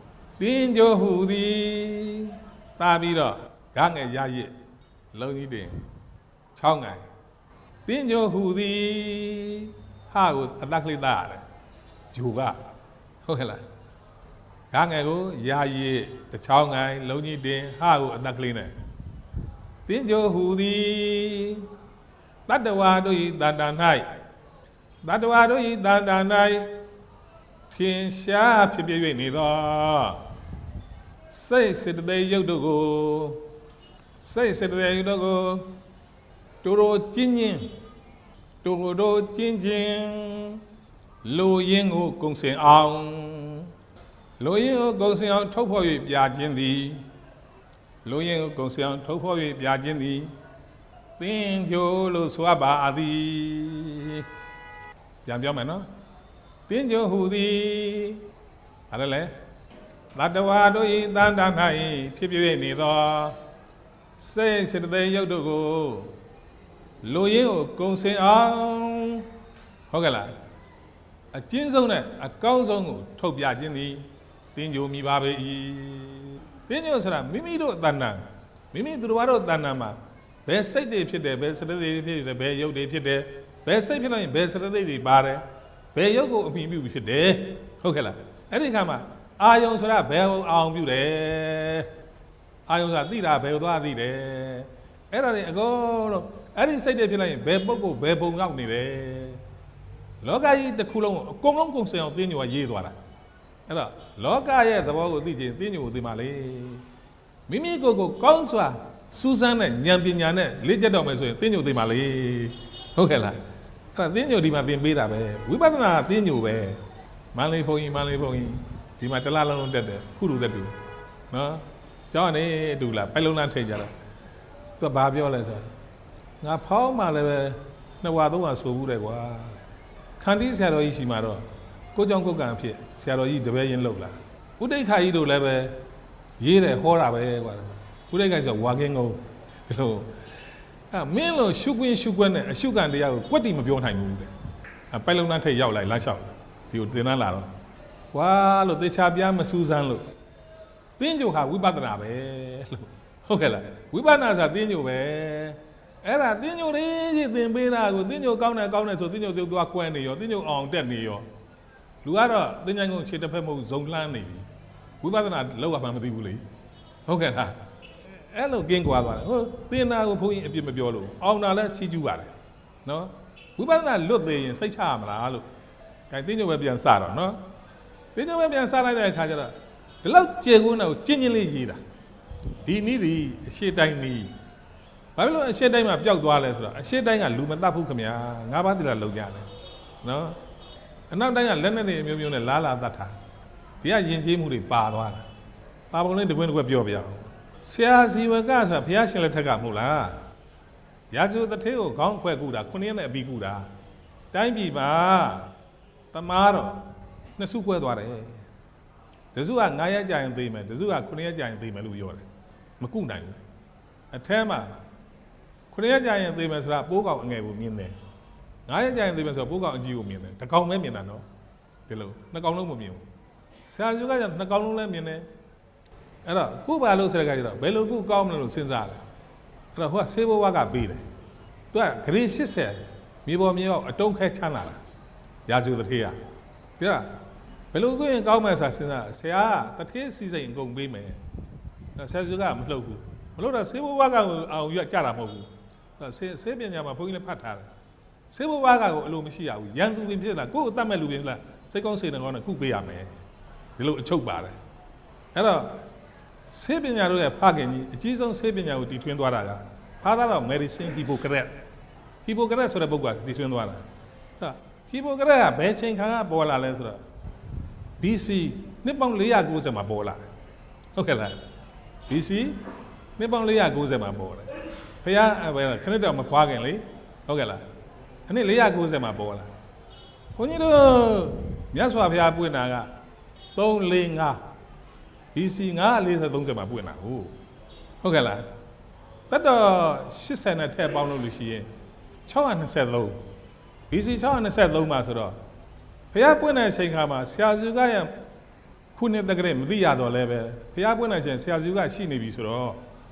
S1: တာပြီးတော့ဂငယ်ရရစ်လုံးကြီးတင်6ငိုင်တင်းညိုဟူသည်ဟာကိုအတ္တကလိတာရတယ်ဂျူကဟုတ်ကဲ့လားဂငယ်ကိုရရစ်6ငိုင်လုံးကြီးတင်ဟာကိုအတ္တကလိနဲ့တင်းညိုဟူသည်တတ္တဝါတို့၏တဏ္ဍာ၌ထင်ရှားဖြစ်ပြ၍နေသောစိတ်စေတသိက်ရုပ်တို့ကိုတိုးကျင်းလိုရင်းကိုကုံစင်အောင်ထုတ်ဖော်၍ပြခြင်းသည်သင်ကြိုလို့ဆိုပါသည်ပြန်ပြောမယ်နော်သင်ကြိုဟူသည်အဲ့ဒါလေသတ္တဝါတို့၏တဏ္ဍာ၌ဖြစ်ပြနေသောစိတ်စေတသိက်ရုပ်တို့ကိုလိုရင်းကိုကုံစင်အောင်ဟုတ်ကဲ့လားအကျဉ်းဆုံးနဲ့အကောင်းဆုံးကိုထုတ်ပြခြင်းသည်သင်ကြိုမိပါပေ၏သင်ကြိုဆိုတာမိမိတို့တဏ္ဍာမိမိသူတော်ဘာတို့တဏ္ဍာမှာဘယ်စိတ်တွေဖြစ်တယ်ဘယ်စေတသိက်တွေဖြစ်တယ်ဘယ်ရုပ်တွေဖြစ်တယ်ဘယ်စိတ်ဖြစ်လို့ရင်ဘယ်စေတသိက်တွေပါတယ်ဘယ်ရုပ်ကိုအမိပြုပြီးဖြစ်တယ်ဟုတ်ကဲ့လားအဲ့ဒီခါမှာအာယုံဆိုတာဘယ်ကိုအောင်ပြုတယ်အာယုံဆိုတာသိတာဘယ်ကိုသွားသိတယ်အဲ့ဒါတွေအကုန်လုံးအဲ့ဒီစိတ်တွေဖြစ်လိုက်ရင်ဘယ်ပုဂ္ဂိုလ်ဘယ်ပုံရောက်နေတယ်လောကကြီးတစ်ခုလုံးကိုအကုန်လုံးကုန်စင်အောင်သင်ညိုကရေးသွားတာအဲ့တော့လောကရဲ့သဘောကိုသိချင်သင်ညိုကိုသိမှလေမိမိကိုယ်ကိုကောင်းစွာစူးစမ်းတဲ့ဉာဏ်ပညာနဲ့လေ့ကျက်တော့မယ်ဆိုရင်သင်ညိုသိမှလေဟုတ်ကဲ့လားအဲ့ဒါသင်ညိုဒီမှာသင်ပေးတာပဲဝိပဿနာသင်ညိုပဲမန္တလေးဘုန်းကြီးဒီမှာတစ်လားလုံးတက်တယ်ခုလူသက်တူနော်ကျောင်းကနေအတူလားပိုက်လုံးလားထိတ်ကြတော့သူကဘာပြောလဲဆိုငါဖောင်းမှလည်းပဲ2ဝါ3ဝါဆိုဘူးတယ်ကွာခန္တီးဆရာတော်ကြီးရှိမှတော့ကိုကြောင့်ကိုကံဖြစ်ဆရာတော်ကြီးတပည့်ရင်းလောက်လာဥဒိဋ္ဌာကြီးတို့လည်းပဲရေးတယ်ဟောတာပဲကွာဥဒိဋ္ဌာဆိုဝါကင်းကုန်းဒီလိုမင်းလို့ရှုခွင့်နဲ့အရှုခံတရားကိုကွက်တီမပြောနိုင်ဘူးတဲ့ပိုက်လုံးသားထိတ်ရောက်လိုက်လမ်းလျှောက်ဒီကိုတင်တန်းလာတော့ဝါလို့သေချာပြားမစူးစမ်းလို့သင်္ကြိုဟာဝိပဿနာပဲလို့ဟုတ်ကဲ့လားဝိပဿနာဆိုတာသင်္ကြိုပဲအဲ့ဒါသင်္ကြိုလေးကြီးသင်ပေးတာကိုသင်္ကြိုကောင်းတယ်ဆိုသင်္ကြိုပြုတ်သွားကွဲနေရောသင်္ကြိုအောင်တက်နေရောလူကတော့သင်္ကြန်ကုန်ခြေတစ်ဖက်မဟုတ်ဇုံလှမ်းနေပြီဝိပဿနာလောက်ရမှမသိဘူးလေဟုတ်ကဲ့လားအဲ့လိုကင်းကွာသွားတယ်ဟုတ်သင်နာကိုဘုန်းကြီးအပြစ်မပြောလို့အောင်တာလည်းချီးကျူးပါတယ်နော်ဝိပဿနာလွတ်သေးရင်စိတ်ချရမလားလို့အဲသင်္ကြိုပဲပြန်စတော့နော်သင်္ကြိုပဲပြန်စလိုက်တဲ့အခါကျတော့ဒီလောက်ကျေကုန်းတာကိုကျဉ်းလေးရေးတာဒီနည်းဒီအရှိတိုင်းနည်းဘာဖြစ်လို့အရှိတိုင်းမှာပျောက်သွားလဲဆိုတော့အရှိတိုင်းကလူမတတ်ဘူးခင်ဗျာ၅ပါးသီလလုံကြတယ်နော်အနောက်တိုင်းကလက်နဲ့တွေအမျိုးမျိုးနဲ့လားလာတတ်တာဒီကယဉ်ကျေးမှုတွေပါသွားတာပါပုံလေးတကွင်းတကွက်ပြောပြအောင်ဆရာစီဝကဆိုတာဘုရားရှင်လက်ထက်ကမဟုတ်လားရာဇဝတထေကိုခေါင်းခွဲကူတာ9ရက်နဲ့အပြီးကူတာတိုင်းပြည်မှာတမားတော့နှစ်စုကွဲသွားတယ်တစုက9ရက်ကြာရင်သိမယ်တစုက9ရက်ကြာရင်သိမယ်လို့ပြောတယ်မကုနိုင်ဘူးအထဲမှာ9ရက်ကြာရင်သိမယ်ဆိုတာပိုးကောင်အငယ်ကိုမြင်တယ်9ရက်ကြာရင်သိမယ်ဆိုတာပိုးကောင်အကြီးကိုမြင်တယ်တစ်ကောင်ပဲမြင်တာနော်ဒီလိုနှစ်ကောင်လုံးမမြင်ဘူးဆရာစုကကျနှစ်ကောင်လုံးလည်းမြင်တယ်အဲ့တော့ခုပါလို့ဆိုတဲ့ခါကျတော့ဘယ်လိုခုကောင်းမလဲလို့စဉ်းစားတယ်အဲ့တော့ဟိုကဆေးဘဝကပေးတယ်သူကဂရေ80မြေပေါ်မြေအောက်အတုံးခဲချမ်းလာတာရာဇဝတထေကပြောတာဘယ်လိုကိုရင်ကောင်းမယ်ဆိုတာစဉ်းစားဆရာကတထေးစီစိန်အကုန်ပေးမယ်ဆရာစုကမလှုပ်ဘူးမလှုပ်တော့ဆေးဘဝကကိုအောင်ရကြတာမဟုတ်ဘူးဆေးပညာမှာဘုန်းကြီးလည်းဖတ်ထားတယ်ဆေးဘဝကကိုအလိုမရှိရဘူးရန်သူပင်ဖြစ်လာကိုယ်ကိုတတ်မဲ့လူပင်ဖြစ်လာစိတ်ကောင်းစေတကောင်းနဲ့ခုပေးရမယ်ဒီလိုအချုပ်ပါတယ်ဆေးပညာတို့ရဲ့ဖခင်ကြီးအကြီးဆုံးဆေးပညာကိုတည်ထွင်းသွားတာကဖာသာတော်မယ်ရီဆင်ဟီပိုကရက်ဆိုတဲ့ပုဂ္ဂိုလ်ကတည်ထွင်းသွားတာဟီပိုကရက်ကဘယ်ချိန်ခါကပေါ်လာလဲဆိုတော့ BC နှစ်ပေါင်း490မှာပေါ်လာတယ်ဟုတ်ကဲ့လား BC နှစ်ပေါင်း490မှာပေါ်တယ်ဘုရားခဏတော့မခွာခင်လေဟုတ်ကဲ့လားအနှစ်490မှာပေါ်လာဘုန်းကြီးတို့မြတ်စွာဘုရားပွင့်တာက345 BC 943မှာပွင့်တာဟုတ်ကဲ့လားတတ်တော့80နဲ့ထည့်ပေါင်းလို့ရှိရင်623 BC 623မှာဆိုတော့ဘုရားပွင့်တဲ့အချိန်ခါမှာဆရာစုကရခုနှစ်တက္ကရာမသိရတော့လဲပဲဘုရားပွင့်တဲ့အချိန်ဆရာစုကရှိနေပြီဆိုတော့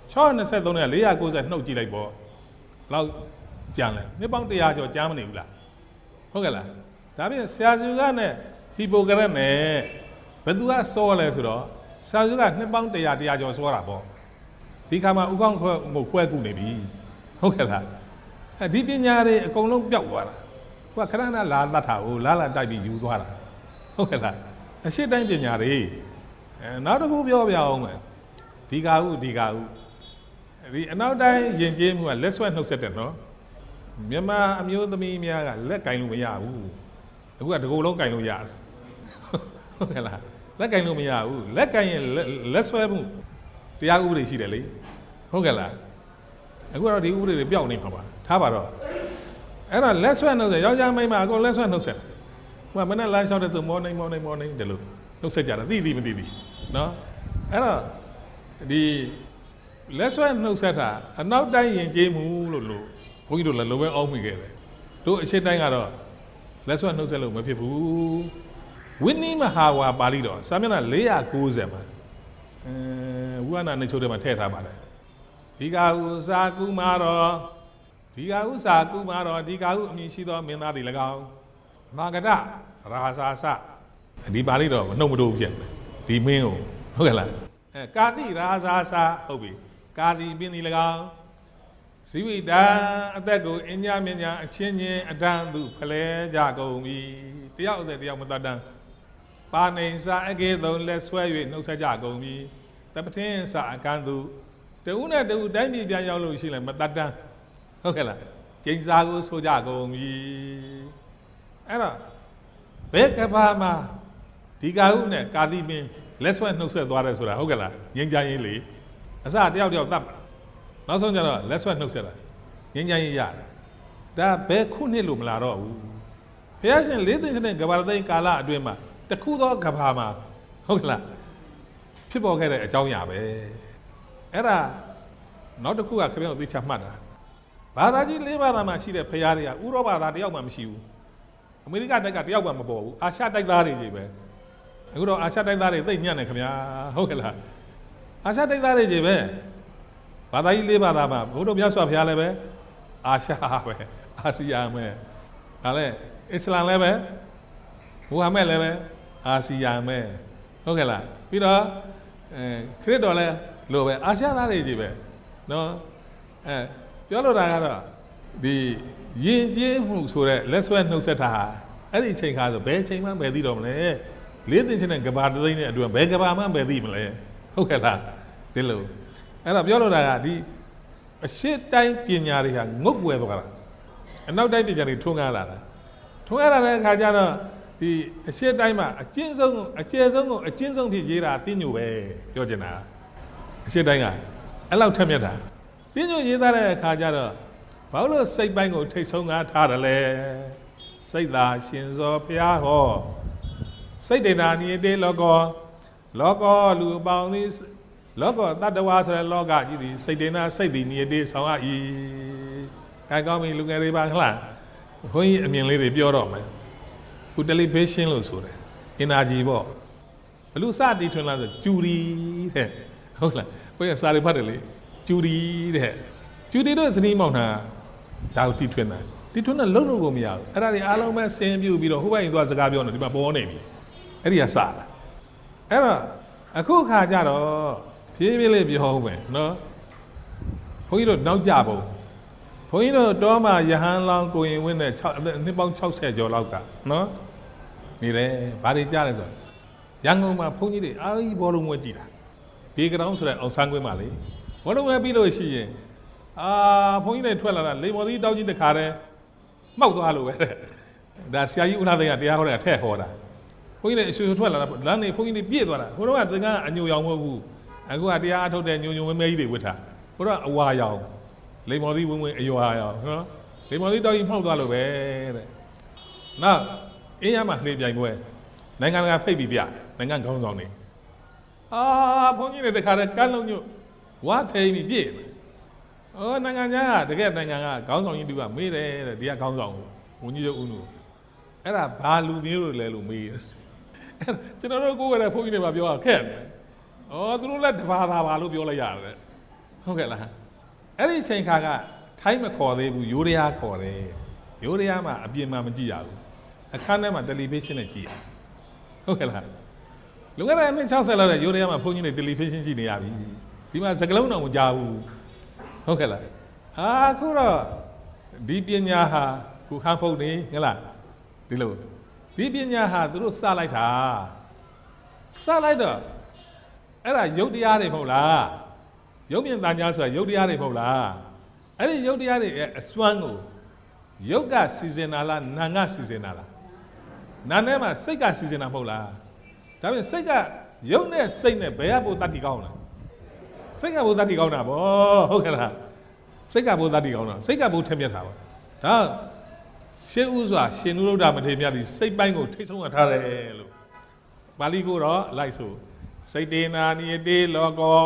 S1: 623နဲ့490နှုတ်ကြည့်လိုက်ပေါ့လောက်ကြံလဲနှစ်ပေါင်း100ကျော်ကြားမနေဘူးလားဟုတ်ကဲ့လားဒါပြင်ဆရာစုကနဲ့ဟီပိုကရက်နဲ့ဘယ်သူကစောလဲဆိုတော့ဆရာစုကနှစ်ပေါင်း100ကျော်စောတာပေါ့ဒီခါမှာဥကောင်းခွဲကူနေပြီဟုတ်ကဲ့လားဒီပညာတွေအကုန်လုံးပျောက်သွားတာဟိုကခဏခဏလာတတ်တာကိုလာတိုက်ပြီးယူသွားတာဟုတ်ကဲ့လားအရှိတိုင်းပညာတွေနောက်တစ်ခုပြောပြအောင်မယ်ဒီကာဟုဒီအနောက်တိုင်းယဉ်ကျေးမှုကလက်ဆွဲနှုတ်ဆက်တယ်နော်မြန်မာအမျိုးသမီးများကလက်ကင်လို့မရဘူးအခုကတကူလုံးကင်လို့ရတယ်ဟုတ်ကဲ့လားလက်ကင်လို့မရဘူးလက်ကင်ရင်လက်ဆွဲမှုတရားဥပဒေရှိတယ်လေဟုတ်ကဲ့လားအခုတော့ဒီဥပဒေတွေပျောက်နေမှာပါထားပါတော့အဲ့တော့လက်ဆွဲနှုတ်ဆက်ယောက်ျားမိန်းမအကုန်လက်ဆွဲနှုတ်ဆက်ဟိုကမနေ့လမ်းလျှောက်တဲ့ဆို morning တယ်လို့နှုတ်ဆက်ကြတာသိမသိနော်အဲ့တော့ဒီလက်ဆွဲနှုတ်ဆက်တာအနောက်တိုင်းယဉ်ကျေးမှုလို့ဘုန်းကြီးတို့လည်းလိုပဲအောက်မိခဲ့တယ်တို့အရှေ့တိုင်းကတော့လက်ဆွဲနှုတ်ဆက်လို့မဖြစ်ဘူးဝိနည်းမဟာဝါပါဠိတော်စာမျက်နှာ490မှာဝိဝါဏနေချိုးထဲမှာထည့်ထားပါတယ်ဒီကာဟုစာကုမာတော်ဒီကာဟုစာကုမာတော်ဒီကာဟုအမည်ရှိသောမင်းသားသည်၎င်းမာဂဒရာဇာစဒီပါဠိတော်မနှုတ်မတို့ဖြစ်ဒီမင်းကိုဟုတ်ကဲ့လားကာတိရာဇာစဟုတ်ပြီကာတိပင်သည်၎င်းဇိဝိတံအသက်ကိုအညာမြညာအချင်းချင်းအတန်းသူဖလဲကြကုန်ပြီတယောက်အသက်တယောက်မတတ်တန်းပါနေစာအကေသုံးလက်ဆွဲ၍နှုတ်ဆက်ကြကုန်ပြီတပထင်းစာအကန်းသူတဦးနဲ့တဦးတိုင်းပြည်ပြန်ရောက်လို့ရှိရင်မတတ်တန်းဟုတ်ကဲ့လားကျင်းစာကိုဆိုကြကုန်ပြီအဲ့တော့ဘယ်ကဘာမှာဒီကာဟုနဲ့ကာတိပင်လက်ဆွဲနှုတ်ဆက်သွားတယ်ဆိုတာဟုတ်ကဲ့လားငင်းကြရင်လေအစတယောက်တတ်နောက်ဆုံးကျတော့လက်ဆွဲနှုတ်ဆက်တာငင်းကြရင်ရတယ်ဒါဘယ်ခုနှစ်လို့မလာတော့ဘူးဘုရားရှင်၄သိန်းနဲ့ကဘာသိန်းကာလအတွင်းမှာတခုသောကဘာမှာဟုတ်ကဲ့လားဖြစ်ပေါ်ခဲ့တဲ့အကြောင်းအရာပဲအဲ့ဒါနောက်တစ်ခုကခင်ဗျားတို့သိချမှတ်တာဘာသာကြီး၄ဘာသာမှာရှိတဲ့ဘုရားတွေကဥရောဘာသာတယောက်မှမရှိဘူးအမေရိကတိုက်ကတယောက်မှမပေါ်ဘူးအာရှတိုက်သားတွေကြီးပဲအခုတော့အာရှတိုက်သားတွေသိညံ့နေခင်ဗျာဟုတ်ကဲ့လားအာရှတိုက်သားတွေကြီးပဲဘာသာကြီး၄ဘာသာမှာဘုရားမြတ်စွာဘုရားလည်းပဲအာရှပဲအာဆီယံပဲဒါလည်းအစ္စလာမ်လည်းပဲမူဟာမက်လည်းပဲအာဆီယံပဲဟုတ်ကဲ့လားပြီးတော့ခရစ်တော်လည်းလို့ပဲအာရှသားတွေကြီးပဲနော်ပြောလို့တာကတော့ဒီယဉ်ကျေးမှုဆိုတဲ့လက်ဆွဲနှုတ်ဆက်တာဟာအဲ့ဒီအချိန်ခါဆိုဘယ်အချိန်မှပဲသိတော့မလဲ၄သိန်းချင်းနဲ့ကဘာတသိန်းနဲ့အတွင်းဘယ်ကဘာမှပဲသိမလဲဟုတ်ကဲ့လားဒီလိုအဲ့တော့ပြောလို့တာကဒီအရှိတိုင်းပညာတွေဟာငုတ်ွယ်သွားတာအနောက်တိုင်းပညာတွေထွန်းကားလာတာထွန်းကားလာတဲ့အခါကျတော့ဒီအရှိတိုင်းမှာအကျဉ်းဆုံးကိုအကျဉ်းဆုံးဖြစ်ရေးတာတင်းညိုပဲပြောချင်တာအရှိတိုင်းကအဲ့လောက်ထက်မြက်တာတင်းညိုရေးသားတဲ့အခါကျတော့ဘာလို့စိတ်ပိုင်းကိုထိတ်ဆုံးကားထားတယ်လဲစိတ်သာရှင်စောဘုရားဟောစိတ်တေနာနိတေလောကောလူအပေါင်းသည်လောကတတ္တဝါဆိုတဲ့လောကကြီးသည်စိတ်တေနာစိတ်သည်နိတေဆောင်ရ၏အဲကောင်းပြီလူငယ်တွေပါခလားဘုန်းကြီးအမြင်လေးတွေပြောတော့မယ်ခုတယ်လီဗေးရှင်းလို့ဆိုတယ် energy ပေါ့ဘလူစတီထွန်းလာဆိုကျူရီတဲ့ဟုတ်လားဘုရားစာရိဖတ်တယ်လေကျူရီတဲ့ကျူရီတို့စနီးမောင်တာဒါကိုတီထွန်းတာလုံးလို့ကိုမရဘူးအဲ့ဒါတွေအားလုံးပဲဆင်းပြူပြီးတော့ဟိုဘက်ရင်သွားစကားပြောနေဒီမှာပေါ်နေပြီအဲ့ဒီကစတာအဲ့တော့အခုခါကြတော့ဖြည်းဖြည်းလေးပြောမယ်နော်ဘုန်းကြီးတို့နောက်ကြပုံဘုန်းကြီးတို့တောမှာယဟန်လောင်းကိုရင်ဝင်းနဲ့နှစ်ပေါင်း60ကျော်လောက်ကနော်နေတယ်ဘာတွေကြားလဲဆိုရန်ကုန်မှာဘုန်းကြီးတွေအားကြီးဘောလုံးဝဲကြည့်တာဘေးကတောင်းဆိုတဲ့အောင်ဆန်းကွင်းပါလေဘောလုံးပဲပြီးလို့ရှိရင်ဘုန်းကြီးတွေထွက်လာတာလေမော်သီးတောင်းကြီးတစ်ခါတည်းမှောက်သွားလို့ပဲဒါဆရာကြီးဦးလာသိန်းကတရားဟောတဲ့ထက်ဟောတာဘုန်းကြီးတွေအရွှေထွက်လာတာလမ်းနေဘုန်းကြီးတွေပြည့်သွားတာဘုရားကသင်္ကန်းအညိုရောင်မဟုတ်ဘူးအခုကတရားအထုတ်တဲ့ညိုမဲမဲကြီးတွေဝတ်ထားဘုရားအဝါရောင်လေမော်သီးဝင်အယွာရောင်နော်လေမော်သီးတောင်းကြီးမှောက်သွားလို့ပဲတဲ့နောက်အင်းရမှာလှေပြိုင်ပွဲနိုင်ငံတကာဖိတ်ပြီးပြနိုင်ငံခေါင်းဆောင်တွေဘုန်းကြီးတွေတခါတည်းကန်းလုံးညွတ်ဝါထိန်ပြီးပြည့်နိုင်ငံသားကတကယ်နိုင်ငံကခေါင်းဆောင်ကြီးတူကမေးတယ်တဲ့ဒီကခေါင်းဆောင်ဝန်ကြီးချုပ်ဦးနုအဲ့ဒါဘာလူမျိုးလို့လဲလို့မေးတယ်ကျွန်တော်တို့ကိုယ်ကလည်းဘုန်းကြီးတွေပါပြောခက်တယ်သူတို့လည်းတဘာသာပါလို့ပြောလိုက်ရတယ်ဟုတ်ကဲ့လားအဲ့ဒီချိန်ခါကထိုင်းမခေါ်သေးဘူးယိုးဒယားခေါ်တယ်ယိုးဒယားမှာအပြင်မှာမကြည့်ရဘူးအခန်းထဲမှာတယ်လီဗေးရှင်းနဲ့ကြည့်ရဟုတ်ကဲ့လားလူကလည်းအနည်း60လောက်တဲ့ယိုးဒယားမှာဘုန်းကြီးတွေတယ်လီဗေးရှင်းကြည့်နေရပြီဒီမှာစကလုံးတော့မကြားဘူးဟုတ်ကဲ့လားအခုတော့ဒီပညာဟာကိုခန်းဖုတ်နေဟဲ့လားဒီလိုဒီပညာဟာသူတို့စလိုက်တာစလိုက်တော့အဲ့ဒါယုတ်တရားတွေမဟုတ်လားယုတ်မြင်တန်ကြားဆိုတာယုတ်တရားတွေမဟုတ်လားအဲ့ဒီယုတ်တရားတွေရဲ့အစွမ်းကိုယုတ်ကစီစဉ်တာလားနာငါစီစဉ်တာလားနာနဲ့မှာစိတ်ကစီစဉ်တာမဟုတ်လားဒါပြင်စိတ်ကယုတ်နဲ့စိတ်နဲ့ဘယ်ကပိုတတ်တိကောင်းလဲစိတ်ကဘုသတိကောင်းတာဗောဟုတ်ကဲ့လားစိတ်ကဘုသတိကောင်းတာစိတ်ကဘုထက်မြက်တာဗောဒါရှင်းဥစွာရှင်နုရုဒ္ဓမထေရမြတ်ဒီစိတ်ပိုင်းကိုထိတ်ဆုံးထားတယ်လို့ပါဠိကိုတော့လိုက်ဆိုစိတ်တေနာနိယတေလောကော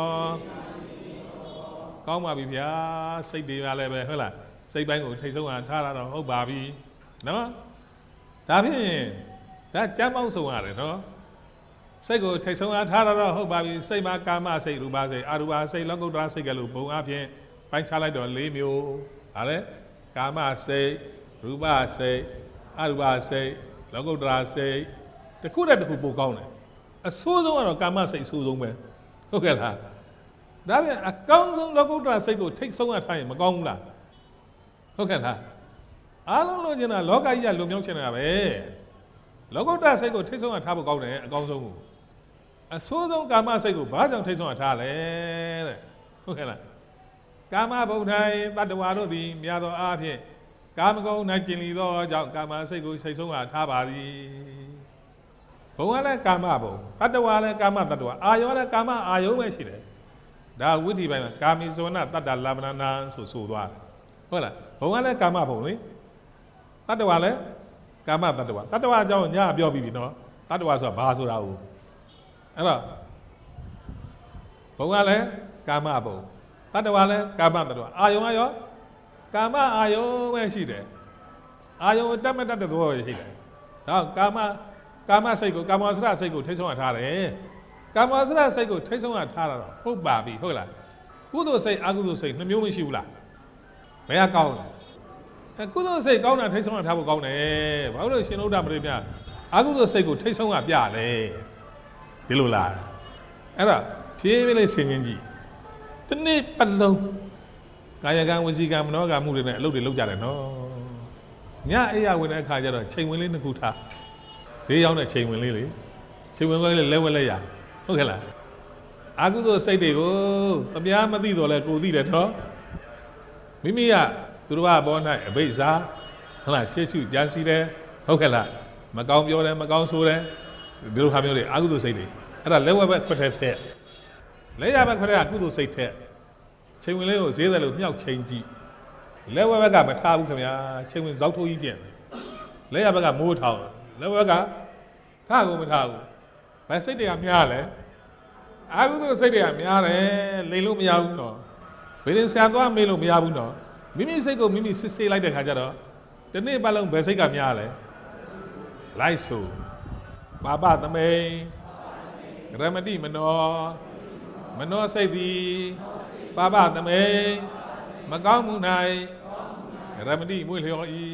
S1: ကောင်းပါပြီဗျာစိတ်တွေကလည်းပဲဟုတ်လားစိတ်ပိုင်းကိုထိတ်ဆုံးထားတာတော့ဟုတ်ပါပြီနော်ဒါဖြင့်ဒါကြမ်းပေါင်းဆုံးရတယ်နော်စိတ်ကိုထိတ်ဆုံးအားထားတော့ဟုတ်ပါပြီစိတ်မှာကာမစိတ်ရူပစိတ်အရူပစိတ်လောကုတ္တရာစိတ်ကလို့ဘုံအပြင်ပိုင်းခြားလိုက်တော့၄မျိုးဒါလည်းကာမစိတ်ရူပစိတ်အရူပစိတ်လောကုတ္တရာစိတ်တစ်ခုတည်းတစ်ခုပိုကောင်းတယ်အဆိုးဆုံးကတော့ကာမစိတ်အဆိုးဆုံးပဲဟုတ်ကဲ့လားဒါပြန်အကောင်းဆုံးလောကုတ္တရာစိတ်ကိုထိတ်ဆုံးအားထားရင်မကောင်းဘူးလားဟုတ်ကဲ့လားအားလုံးလို့ကျင်တာလောကကြီးကလွန်မြောက်ချင်တာပဲလောကုတ္တရာစိတ်ကိုထိတ်ဆုံးအားထားဖို့ကောင်းတယ်အကောင်းဆုံးကိုအဆိုးဆုံးကာမစိတ်ကိုဘာကြောင့်ထိတ်ဆုံးထားလဲတဲ့ဟုတ်ကဲ့လားကာမဘုံတိုင်းတတ္တဝါတို့သည်များသောအားဖြင့်ကာမဂုဏ်၌ကျင်လီသောကြောင့်ကာမစိတ်ကိုထိတ်ဆုံးထားပါသည်ဘုံကလည်းကာမဘုံတတ္တဝါလည်းကာမတတ္တဝါအာယောလည်းကာမအာယောပဲရှိတယ်ဒါဝိဓိပိုင်းမှာကာမိဇဝနတတ္တလဗ္ဗနနာဆိုသွားတယ်ဟုတ်လားဘုံကလည်းကာမဘုံလေတတ္တဝါလည်းကာမတတ္တဝါတတ္တဝါအကြောင်းညပြောပြီးပြီနော်တတ္တဝါဆိုတာဘာဆိုတာကိုအဲ့တော့ဘုံကလည်းကာမဘုံတတ္တဝါလည်းကာမတတ္တဝါအာယုံရောကာမအာယုံပဲရှိတယ်အာယုံတတ်မတတ်တဲ့သဘောပဲရှိတယ်ဒါကာမစိတ်ကိုကာမဝဆရစိတ်ကိုထိတ်ဆုံးထားတယ်ကာမဝဆရစိတ်ကိုထိတ်ဆုံးထားတာတော့ဟုတ်ပါပြီဟုတ်လားကုသိုလ်စိတ်အကုသိုလ်စိတ်နှမျိုးမရှိဘူးလားဘယ်ကကောင်းလဲကုသိုလ်စိတ်ကောင်းတာထိတ်ဆုံးထားဖို့ကောင်းတယ်ဘာလို့ရှင်ဥဒ္ဓမရေမြအကုသိုလ်စိတ်ကိုထိတ်ဆုံးပြလဲဒီလိုလားအဲ့တော့ဖြည်းဖြည်းလေးဆင်ခြင်ကြည့်တနေ့ပတ်လုံးကာယကံဝစီကံမနောကံမှုတွေနဲ့အလုပ်တွေလုပ်ကြတယ်နော်ညအိယာဝင်တဲ့အခါကျတော့ချိန်ဝင်လေးနှစ်ခုထားဈေးရောက်တဲ့ချိန်ဝင်လေးလေချိန်ဝင်ကလေးလဲဝဲလဲရဟုတ်ကဲ့လားအကုသိုလ်စိတ်တွေကိုအပြားမသိတော့လဲကိုသိတယ်နော်မိမိကသူတို့ကဘော၌အဘိဇာဟုတ်လားရှေ့ရှုကြံစီတယ်ဟုတ်ကဲ့လားမကောင်းပြောတယ်မကောင်းဆိုတယ်ဒီလိုဟာမျိုးတွေအကုသိုလ်စိတ်တွေအဲ့ဒါလဲဝဲပဲခွက်ထက်လဲရပဲခွက်ထက်ကကုသိုလ်စိတ်ထက်ချိန်ဝင်လေးကိုဈေးတယ်လို့မြောက်ချိန်ကြည့်လဲဝဲဘက်ကမထားဘူးခင်ဗျာချိန်ဝင်ဇောက်ထိုးကြီးပြင်လဲရဘက်ကမိုးထောင်လဲဝဲကထားကိုမထားဘူးဘယ်စိတ်တွေကများလဲအကုသိုလ်စိတ်တွေကများတယ်လိန်လို့မရဘူးနော်ဘယ်ရင်ဆရာသွားမေးလို့မရဘူးနော်မိမိစိတ်ကိုမိမိစစ်ဆေးလိုက်တဲ့ခါကျတော့ဒီနေ့ပတ်လုံးဘယ်စိတ်ကများလဲလိုက်ဆိုပါပသမိန်ရမတိမနောစိတ်သည်ပါပသမိန်မကောင်းမှု၌ရမတိမွေးလျော်၏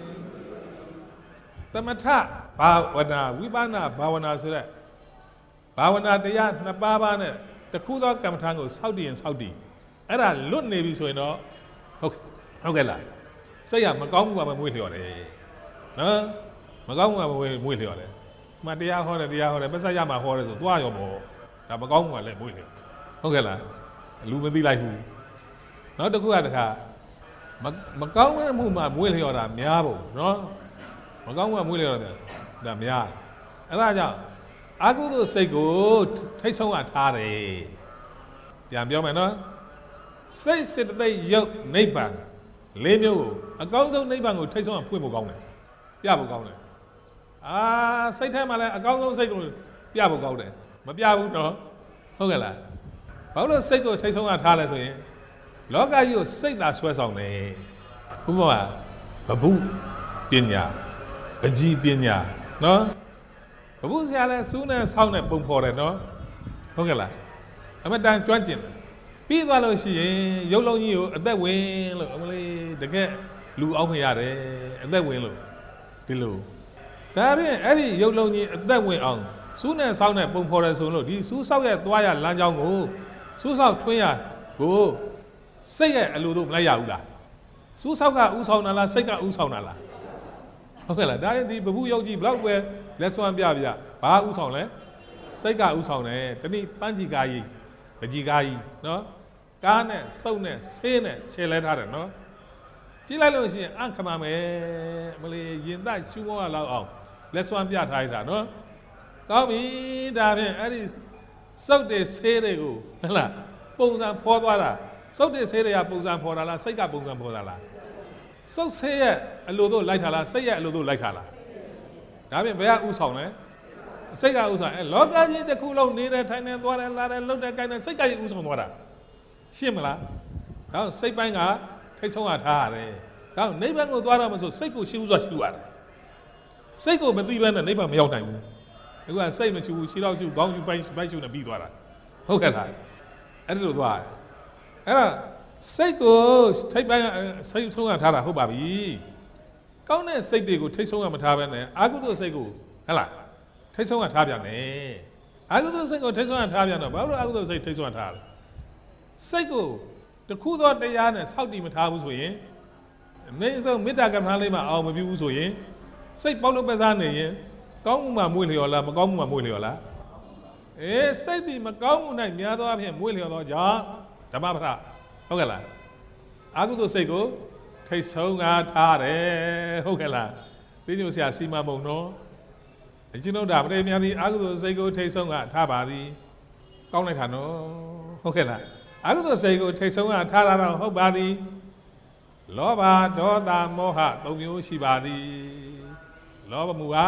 S1: သမထဘာဝနာဝိပဿနာဘာဝနာဆိုတဲ့ဘာဝနာတရားနှစ်ပါးပါးနဲ့တခုသောကမ္မထာကိုစောင့်တည်ရင်စောင့်တည်အဲ့ဒါလွတ်နေပြီဆိုရင်တော့ဟုတ်ကဲ့လားစိတ်ကမကောင်းမှုကမွေးလျော်တယ်နော်မကောင်းမှုကမွေးလျော်တယ်မှတရားဟောတယ်ပတ်စပ်ရမှာဟောတယ်ဆိုသွားရောပေါ့ဒါမကောင်းဘူးကလည်းမွေးလျော်ဟုတ်ကဲ့လားလူမသိလိုက်ဘူးနောက်တစ်ခုကတခါမကောင်းမှုမှာမွေးလျော်တာများပုံနော်မကောင်းမှုကမွေးလျော်တာဒါများအဲ့ဒါကြောင့်အကုသိုလ်စိတ်ကိုထိတ်ဆုံးကထားတယ်ပြန်ပြောမယ်နော်စိတ်စေတသိက်ရုပ်နိဗ္ဗာန်၄မျိုးကိုအကောင်းဆုံးနိဗ္ဗာန်ကိုထိတ်ဆုံးကဖွင့်ဖို့ကောင်းတယ်ပြဖို့ကောင်းတယ်စိတ်ထဲမှာလည်းအကောင်းဆုံးစိတ်ကိုပြဖို့ကောင်းတယ်မပြဘူးနော်ဟုတ်ကဲ့လားဘာလို့စိတ်ကိုထိတ်ဆုံးကထားလဲဆိုရင်လောကကြီးကိုစိတ်သာဆွဲဆောင်တယ်ဥပမာဘဗုပညာပကြီးပညာနော်ဘဗုဆရာလည်းစူးနဲ့ဆောင်းနဲ့ပုံဖော်တယ်နော်ဟုတ်ကဲ့လားအမတန်ကျွမ်းကျင်တယ်ပြီးသွားလို့ရှိရင်ရုပ်လုံးကြီးကိုအသက်ဝင်လို့အမလေးတကယ်လူအောင်မရတယ်အသက်ဝင်လို့ဒီလိုဒါဖြင့်အဲ့ဒီရုပ်လုံးကြီးအသက်ဝင်အောင်စူးနဲ့ဆောင်းနဲ့ပုံဖော်တယ်ဆိုလို့ဒီစူးဆောက်ရဲ့သွားရလမ်းကြောင်းကိုစူးဆောက်ထွင်းရကိုစိတ်ရဲ့အလိုတို့မလိုက်ရဘူးလားစူးဆောက်ကဥဆောင်တာလားစိတ်ကဥဆောင်တာလားဟုတ်ကဲ့လားဒါရင်ဒီဘဗုရုပ်ကြီးဘလောက်ပဲလက်စွမ်းပြဘာဥဆောင်လဲစိတ်ကဥဆောင်တယ်တနည်းပန်းကြီးကားကြီးပကြီးကားကြီးနော်ကားနဲ့စုပ်နဲ့ဆေးနဲ့ခြေလဲထားတယ်နော်ကြည့်လိုက်လို့ရှိရင်အခမမယ်မလေးရင်သက်ရှူမောရလောက်အောင်လက်စွမ်းပြထားရတာနော်ကောင်းပြီဒါဖြင့်အဲ့ဒီစုပ်တွေဆေးတွေကိုဟုတ်လားပုံစံဖော်သွားတာစုပ်တွေဆေးတွေကပုံစံဖော်တာလားစိတ်ကပုံစံဖော်တာလားစုပ်ဆေးရဲ့အလိုတို့လိုက်တာလားစိတ်ရဲ့အလိုတို့လိုက်တာလားဒါဖြင့်ဘယ်ကဥဆောင်လဲစိတ်ကဥဆောင်လောကကြီးတစ်ခုလုံးနေတယ်ထိုင်တယ်သွားတယ်လာတယ်လှုပ်တယ်ကိုင်းတယ်စိတ်ကကြီးဥဆောင်သွားတာရှင်းမလားဒါစိတ်ပိုင်းကထိတ်ဆုံးကထားရတယ်ဒါနိဗ္ဗာန်ကိုသွားရမှာဆိုစိတ်ကိုရှင်းဥစွာရှုရတယ်စိတ်ကိုမသိဘဲနဲ့နိဗ္ဗာန်မရောက်နိုင်ဘူးအခုကစိတ်မရှုဘူးခြေထောက်ရှုခေါင်းရှုပိုင်းရှုနဲ့ပြီးသွားတာဟုတ်ကဲ့လားအဲ့ဒီလိုသွားတယ်အဲ့ဒါစိတ်ကိုထိတ်ပိုင်းစိတ်ဆုံးကထားတာဟုတ်ပါပြီကောင်းတဲ့စိတ်တွေကိုထိတ်ဆုံးကမထားဘဲနဲ့အာဟုသို့စိတ်ကိုဟဲ့လားထိတ်ဆုံးကထားပြန်တယ်အာဟုသို့စိတ်ကိုထိတ်ဆုံးကထားပြန်တော့ဘာလို့အာဟုသို့စိတ်ထိတ်ဆုံးကထားလဲစိတ်ကိုတခုသောတရားနဲ့စောင့်တည်မထားဘူးဆိုရင်အနည်းဆုံးမေတ္တာကမ္ဘာလေးမှာအောင်မပြုဘူးဆိုရင်စိတ်ပေါက်လို့ပဲစားနေရင်ကောင်းမှုမှမွေးလျော်လားမကောင်းမှုမှမွေးလျော်လားစိတ်ဒီမကောင်းမှု၌များသောအားဖြင့်မွေးလျော်သောကြောင့်ဓမ္မပဒဟုတ်ကဲ့လားအာဟုသို့စိတ်ကိုထိတ်ဆုံးကထားတယ်ဟုတ်ကဲ့လားသိညို့ဆရာစီမံပုံနော်အချင်းတို့ဒါပရိမြာသည်အာဟုသို့စိတ်ကိုထိတ်ဆုံးကထားပါသည်ကောင်းလိုက်တာနော်ဟုတ်ကဲ့လားအာဟုသို့စိတ်ကိုထိတ်ဆုံးကထားတာတော့ဟုတ်ပါသည်လောဘဒေါသမောဟ၃မျိုးရှိပါသည်လောဘမှုက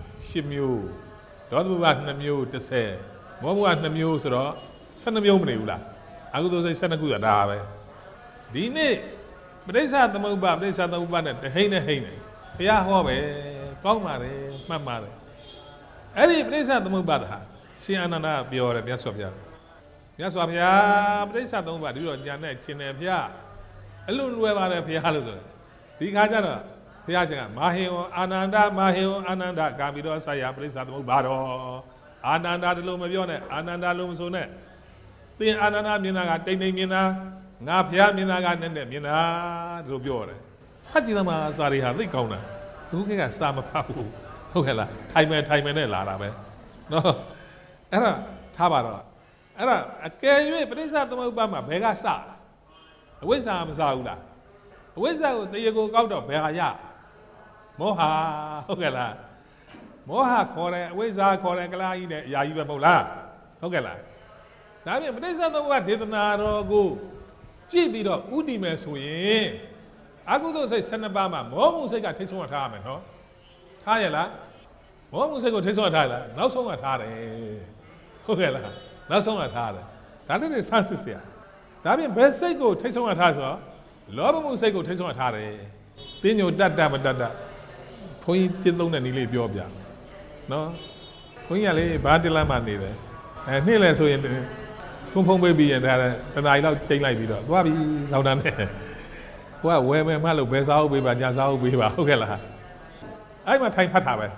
S1: 10မျိုးဒေါသမှုက2မျိုး30မောမှုက2မျိုးဆိုတော့12မျိုးမနေဘူးလားအာဟုသို့စိတ်12ခုကဒါပဲဒီနေ့ပဋိစ္စသမုပ္ပါပဋိစ္စသမုပ္ပါနဲ့တဟိနဲ့ဟိနဲ့ဘုရားဟောပဲကောင်းပါတယ်မှတ်ပါတယ်အဲ့ဒီပဋိစ္စသမုပ္ပါဟာရှင်အာနန္ဒာပြောတယ်မြတ်စွာဘုရားပဋိစ္စသမုပ္ပါဒီတော့ညာနဲ့ထင်တယ်ဘုရားအလွန်လွယ်ပါတယ်ဘုရားလို့ဆိုတယ်ဒီခါကျတော့ဘုရားရှင်ကမာဟေဝအာနန္ဒကာမိတော်ဆရာပဋိစ္စသမုပ္ပါတော့အာနန္ဒာဒီလိုမပြောနဲ့အာနန္ဒာလို့မဆိုနဲ့သင်အာနန္ဒာမြင်တာကတိမ်တိမ်မြင်တာငါဘုရားမြင်တာကနဲ့မြင်တာဒီလိုပြောတယ်ဖတ်ကြည့်သမှာစာတွေဟာသိကောင်းတာအခုခေတ်ကစာမဖတ်ဘူးဟုတ်ကဲ့လားထိုင်မယ်နဲ့လာတာပဲနော်အဲ့ဒါထားပါတော့အဲ့ဒါအကယ်၍ပဋိစ္စသမုပ္ပါမှာဘယ်ကစအဝိဇ္ဇာမစဘူးလားအဝိဇ္ဇာကိုတရားကိုကောက်တော့ဘယ်ဟာရမောဟဟုတ်ကဲ့လားမောဟခေါ်တယ်အဝိဇ္ဇာခေါ်တယ်ကလားကြီးနဲ့အရာကြီးပဲမဟုတ်လားဟုတ်ကဲ့လားဒါဖြင့်ပဋိစ္စသမုပ္ပါဒေသနာတော်ကိုကြည့်ပြီးတော့ဥတည်မယ်ဆိုရင်အကုသိုလ်စိတ်12ပါးမှာမောမှုစိတ်ကထိတ်ဆုံးထားရမယ်နော်ထားရလားမောမှုစိတ်ကိုထိတ်ဆုံးထားရလားနောက်ဆုံးကထားတယ်ဟုတ်ကဲ့လားနောက်ဆုံးကထားတယ်ဒါတည်းနဲ့ဆန်းစစ်စရာဒါဖြင့်ဘယ်စိတ်ကိုထိတ်ဆုံးထားဆိုတော့လောဘမှုစိတ်ကိုထိတ်ဆုံးထားတယ်သင်ညိုတတ်မတတ်ဘုန်းကြီးကျင့်သုံးတဲ့နည်းလေးပြောပြနော်ဘုန်းကြီးကလေဘာတလမ်းမှနေတယ်နေ့လဲဆိုရင်ဆုံးဖုံးပေးပြီးရင်ဒါတနားရီလောက်ချိန်လိုက်ပြီးတော့သွားပြီလောက်တန်းနဲ့ကိုကဝယ်မယ်မှလို့ဘယ်စားအုပ်ပေးပါညာစားအုပ်ပေးပါဟုတ်ကဲ့လားအဲ့မှာထိုင်ဖတ်တာပဲ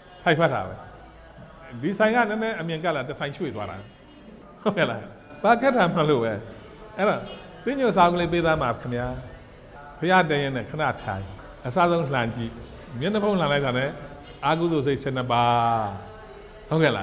S1: ဒီဆိုင်ကနည်းနည်းအမြင်ကလာတစ်ဆိုင်ရွှေ့သွားတာဟုတ်ကဲ့လားဘာကတ်တာမှလို့ပဲအဲ့တော့သင်ညိုစားကလေးပေးသားမှာခင်ဗျာဘုရားတရင်နဲ့ခဏထိုင်အစားဆုံးလှန်ကြည့်မျက်နှာဖုံးလှန်လိုက်တာနဲ့အာဟုသို့စိတ်12ပါးဟုတ်ကဲ့လား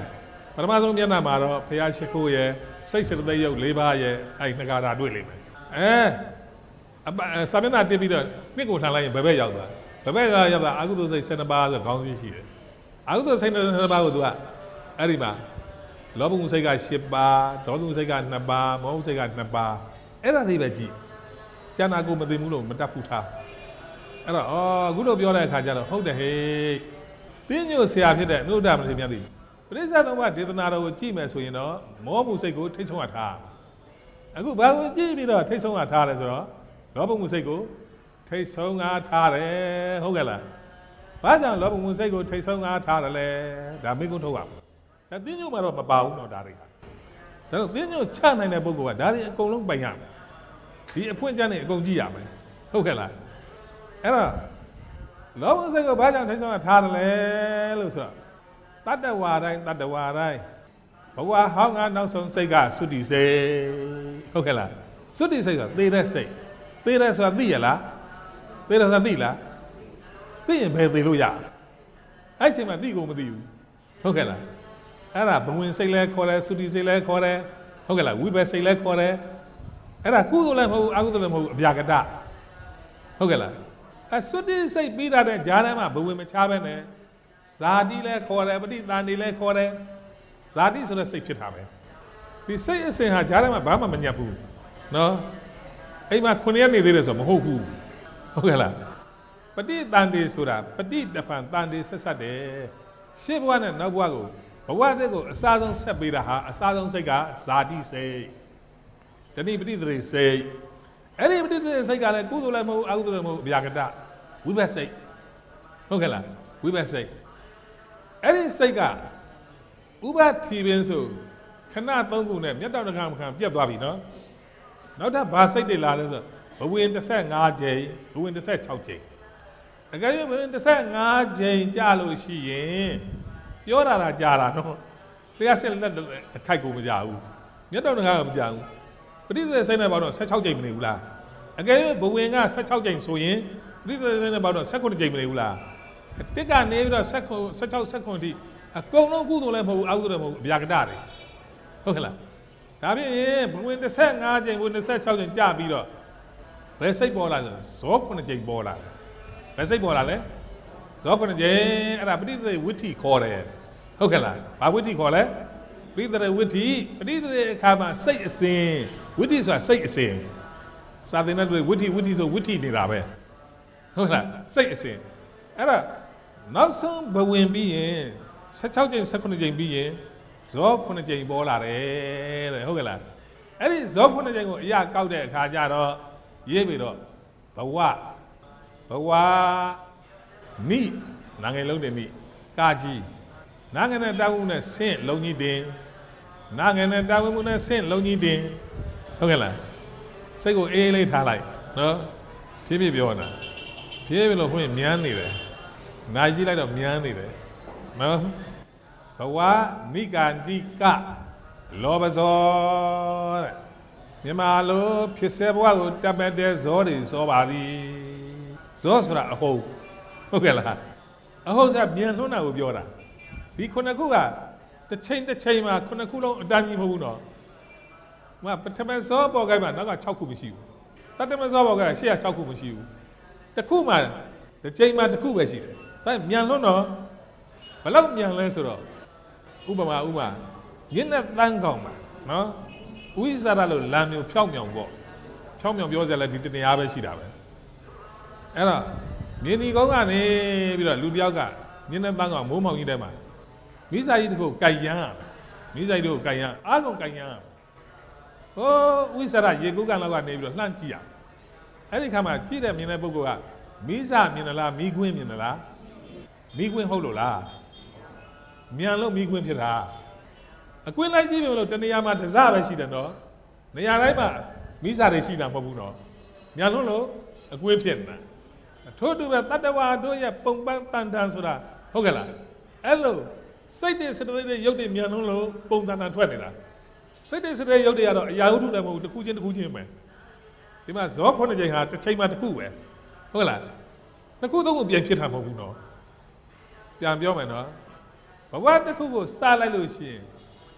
S1: ပထမဆုံးမျက်နှာမှာတော့ဘုရားရှိခိုးရဲ့စိတ်စရသိယုတ်၄ပါးရဲ့အဲ့ငကာတာတွေ့လိမ့်မယ်စာမျက်နှာတက်ပြီးတော့နှစ်ကိုလှန်လိုက်ရင်ဘယ်ဘက်ရောက်သွားဘယ်ဘက်ကရောက်သွားအကုသိုလ်စိတ်12ပါးဆိုခေါင်းစည်းရှိတယ်အကုသိုလ်စိတ်12ပါးကိုသူကအဲ့ဒီမှာလောဘုံစိတ်က10ပါးဒေါသစိတ်က2ပါးမောဟစိတ်က2ပါးအဲ့ဒါလေးပဲကြည့်ကျန်တာကိုမသိဘူးလို့မတတ်ဘူးထားအဲ့တော့အခုလိုပြောတဲ့အခါကျတော့ဟုတ်တယ်ဟေးတင်းညို့ဆရာဖြစ်တဲ့နှုတ်တာမသိမြတ်ပြီပရိစ္ဆေသုံးပါးဒေသနာတော်ကိုကြည့်မယ်ဆိုရင်တော့မောမှုစိတ်ကိုထိတ်ဆုံးရထားအခုဘာကိုကြည့်ပြီးတော့ထိတ်ဆုံးရထားလဲဆိုတော့လောဘမှုစိတ်ကိုထိတ်ဆုံးရထားတယ်ဟုတ်ကဲ့လားဘာကြောင့်လောဘမှုစိတ်ကိုထိတ်ဆုံးရထားတယ်လဲဒါမိကုန်းထုတ်ရဒါတင်းညို့မှာတော့မပါဘူးတော့ဒါတွေကဒါတော့တင်းညို့ချနိုင်တဲ့ပုဂ္ဂိုလ်ကဒါတွေအကုန်လုံးပိုင်ရမယ်ဒီအဖွင့်ကြနေအကုန်ကြည့်ရမယ်ဟုတ်ကဲ့လားအဲ့တော့လောဘစိတ်ကိုဘာကြောင့်ထိတ်ဆုံးရထားတယ်လဲလို့ဆိုတော့တတ္တဝါတိုင်းဘဝဟောင်းကနောက်ဆုံးစိတ်ကသုတိစိတ်ဟုတ်ကဲ့လားသုတိစိတ်ဆိုတာသေတဲ့စိတ်သေတဲ့ဆိုတာသိရလားသေတယ်ဆိုတာသိလားသိရင်ဘယ်သေလို့ရအဲ့ချိန်မှာသိကိုမသိဘူးဟုတ်ကဲ့လားအဲ့ဒါဘဝင်စိတ်လဲခေါ်တယ်သုတိစိတ်လဲခေါ်တယ်ဟုတ်ကဲ့လားဝိဘစိတ်လဲခေါ်တယ်အဲ့ဒါကုသိုလ်လည်းမဟုတ်ဘူးအကုသိုလ်လည်းမဟုတ်ဘူးအဗျာကတဟုတ်ကဲ့လားအဲ့သုတိစိတ်ပြီးတာတဲ့ဂျာထဲမှာဘဝင်မချပဲနဲ့ဇာတိလည်းခေါ်တယ်ပဋိသန္ဓေလည်းခေါ်တယ်ဇာတိဆိုတဲ့စိတ်ဖြစ်တာပဲဒီစိတ်အစဉ်ဟာကြားထဲမှာဘာမှမညက်ဘူးနော်အိမ်မှာ9ရက်နေသေးတယ်ဆိုတော့မဟုတ်ဘူးဟုတ်ကဲ့လားပဋိသန္ဓေဆိုတာပဋိတပံသန္ဓေဆက်ဆက်တယ်ရှေ့ဘဝနဲ့နောက်ဘဝကိုဘဝသက်ကိုအစားဆုံးဆက်ပေးတာဟာအစားဆုံးစိတ်ကဇာတိစိတ်တဏိပဋိသန္ဓေစိတ်အဲ့ဒီပဋိသန္ဓေစိတ်ကလည်းကုသိုလ်လည်းမဟုတ်အကုသိုလ်လည်းမဟုတ်အဗျာကတဝိဘတ်စိတ်ဟုတ်ကဲ့လားဝိဘတ်စိတ်အဲ့ဒီစိတ်ကဥပထီပင်ဆိုခဏ3ခုနဲ့မြတ်တော်တခါမခံပြတ်သွားပြီနော်နောက်ထပ်ဘာစိတ်တွေလာလဲဆိုဘဝင်15ကြိမ်ဘဝင်16ကြိမ်အကယ်၍ဘဝင်15ကြိမ်ကြာလို့ရှိရင်ပြောတာကြာတာနော်တရားဆက်လက်အခိုက်ကိုမကြဘူးမြတ်တော်တခါကမကြဘူးပဋိသေစိတ်နဲ့ပေါ့တော့16ကြိမ်မနေဘူးလားအကယ်၍ဘဝင်က16ကြိမ်ဆိုရင်ပဋိသေစိတ်နဲ့ပေါ့တော့19ကြိမ်မနေဘူးလားတစ်ကနေပြီးတော့16 19အထိအကုန်လုံးကုသိုလ်လည်းမဟုတ်ဘူးအကုသိုလ်လည်းမဟုတ်ဘူးဗျာကတတွေဟုတ်ကဲ့လားဒါဖြင့်ဘဝင်25ကြိမ်ဘဝင်26ကြိမ်ကြာပြီးတော့ဘယ်စိတ်ပေါ်လာဆိုဇော9ကြိမ်ပေါ်လာတယ်ဘယ်စိတ်ပေါ်လာလဲဇော9ကြိမ်အဲ့ဒါပဋိသေဝိဋ္ဌိခေါ်တယ်ဟုတ်ကဲ့လားဘာဝိဋ္ဌိခေါ်လဲပဋိသေဝိဋ္ဌိပဋိသေအခါမှာစိတ်အစဉ်ဝိဋ္ဌိဆိုတာစိတ်အစဉ်စာသင်တဲ့တွေဝိဋ္ဌိဆိုဝိဋ္ဌိနေတာပဲဟုတ်ကဲ့လားစိတ်အစဉ်အဲ့ဒါနောက်ဆုံးဘဝင်ပြီးရင်16ကြိမ်19ကြိမ်ပြီးရင်ဇော9ကြိမ်ပေါ်လာတယ်တဲ့ဟုတ်ကဲ့လားအဲ့ဒီဇော9ကြိမ်ကိုအရာကောက်တဲ့အခါကျတော့ရေးပြီးတော့ဘဝနိနာငယ်လုံးတင်နိကာကြီးနာငယ်နဲ့တာဝုနဲ့ဆင့်လုံးကြီးတင်နာငယ်နဲ့တာဝုမှုနဲ့ဆင့်လုံးကြီးတင်ဟုတ်ကဲ့လားစိတ်ကိုအေးလေးထားလိုက်နော်ဖြည်းဖြည်းပြောတာဖြည်းဖြည်းလို့ခွင့်မြန်းနေတယ်နိုင်ကြည့်လိုက်တော့မြန်းနေတယ်နော်ဘဝနိကာတိကလောဘဇောတဲ့မြန်မာလိုဖြစ်စေဘဝကိုတတ်မဲ့တဲ့ဇောတွေဇောပါသည်ဇောဆိုတာအဟုတ်ဟုတ်ကဲ့လားအဟုတ်ဆိုမြန်လွန်းတာကိုပြောတာဒီခုနှစ်ခုကတစ်ချိန်မှာခုနှစ်ခုလုံးအတန်းကြီးမဟုတ်ဘူးနော်ပထမဇောပေါ်ကိုင်းမှာနောက်က6ခုမရှိဘူးတတမဇောပေါ်ကိုင်းရှေ့က6ခုမရှိဘူးတစ်ခုမှတစ်ချိန်မှာတစ်ခုပဲရှိတယ်ဒါမြန်လွန်းတော့ဘယ်လောက်မြန်လဲဆိုတော့ဥပမာညနေတန်းကောင်မှာနော်ဝိဇာရလို့လမ်းမျိုးဖြောင်းမြောင်ပေါ့ဖြောင်းမြောင်ပြောကြလဲဒီတရားပဲရှိတာပဲအဲ့တော့မြင်းဒီကုန်းကနေပြီးတော့လူတယောက်ကညနေတန်းကောင်မိုးမောင်ကြီးထဲမှာမိစာကြီးတခုကြိုက်ရမ်းမိစာကြီးတို့ကြိုက်ရမ်းအားကုန်ကြိုက်ရမ်းဟိုဝိဇာရရေကုန်းကန်လောက်ကနေပြီးတော့လှမ်းကြည့်ရအဲ့ဒီခါမှာကြည့်တဲ့မြင်တဲ့ပုဂ္ဂိုလ်ကမိစာမြင်သလားမိခွင်းမြင်သလားမိခွင်းဟုတ်လို့လားမြန်လို့မိခွင်းဖြစ်တာအကွင်းလိုက်ကြည့်ပြီလို့တနေရာမှာတစပဲရှိတယ်နော်နေရာတိုင်းမှာမိစာတွေရှိတာမဟုတ်ဘူးနော်မြန်လို့အကွင်းဖြစ်နေတာထို့တူပဲတတ္တဝါတို့ရဲ့ပုံပန်းတန်တန်ဆိုတာဟုတ်ကဲ့လားအဲ့လိုစိတ်တွေစတဲ့တွေရုပ်တွေမြန်လို့ပုံတန်တန်ထွက်နေတာစိတ်တွေစတဲ့ရုပ်တွေကတော့အရာဝတ္ထုလည်းမဟုတ်ဘူးတစ်ခုချင်းပဲဒီမှာဇော9ကြိမ်ဟာတစ်ချိန်မှာတစ်ခုပဲဟုတ်ကဲ့လားတစ်ခုသုံးခုပြန်ဖြစ်တာမဟုတ်ဘူးနော်ပြန်ပြောမယ်နော်ဘဝတစ်ခုကိုစလိုက်လို့ရှိရင်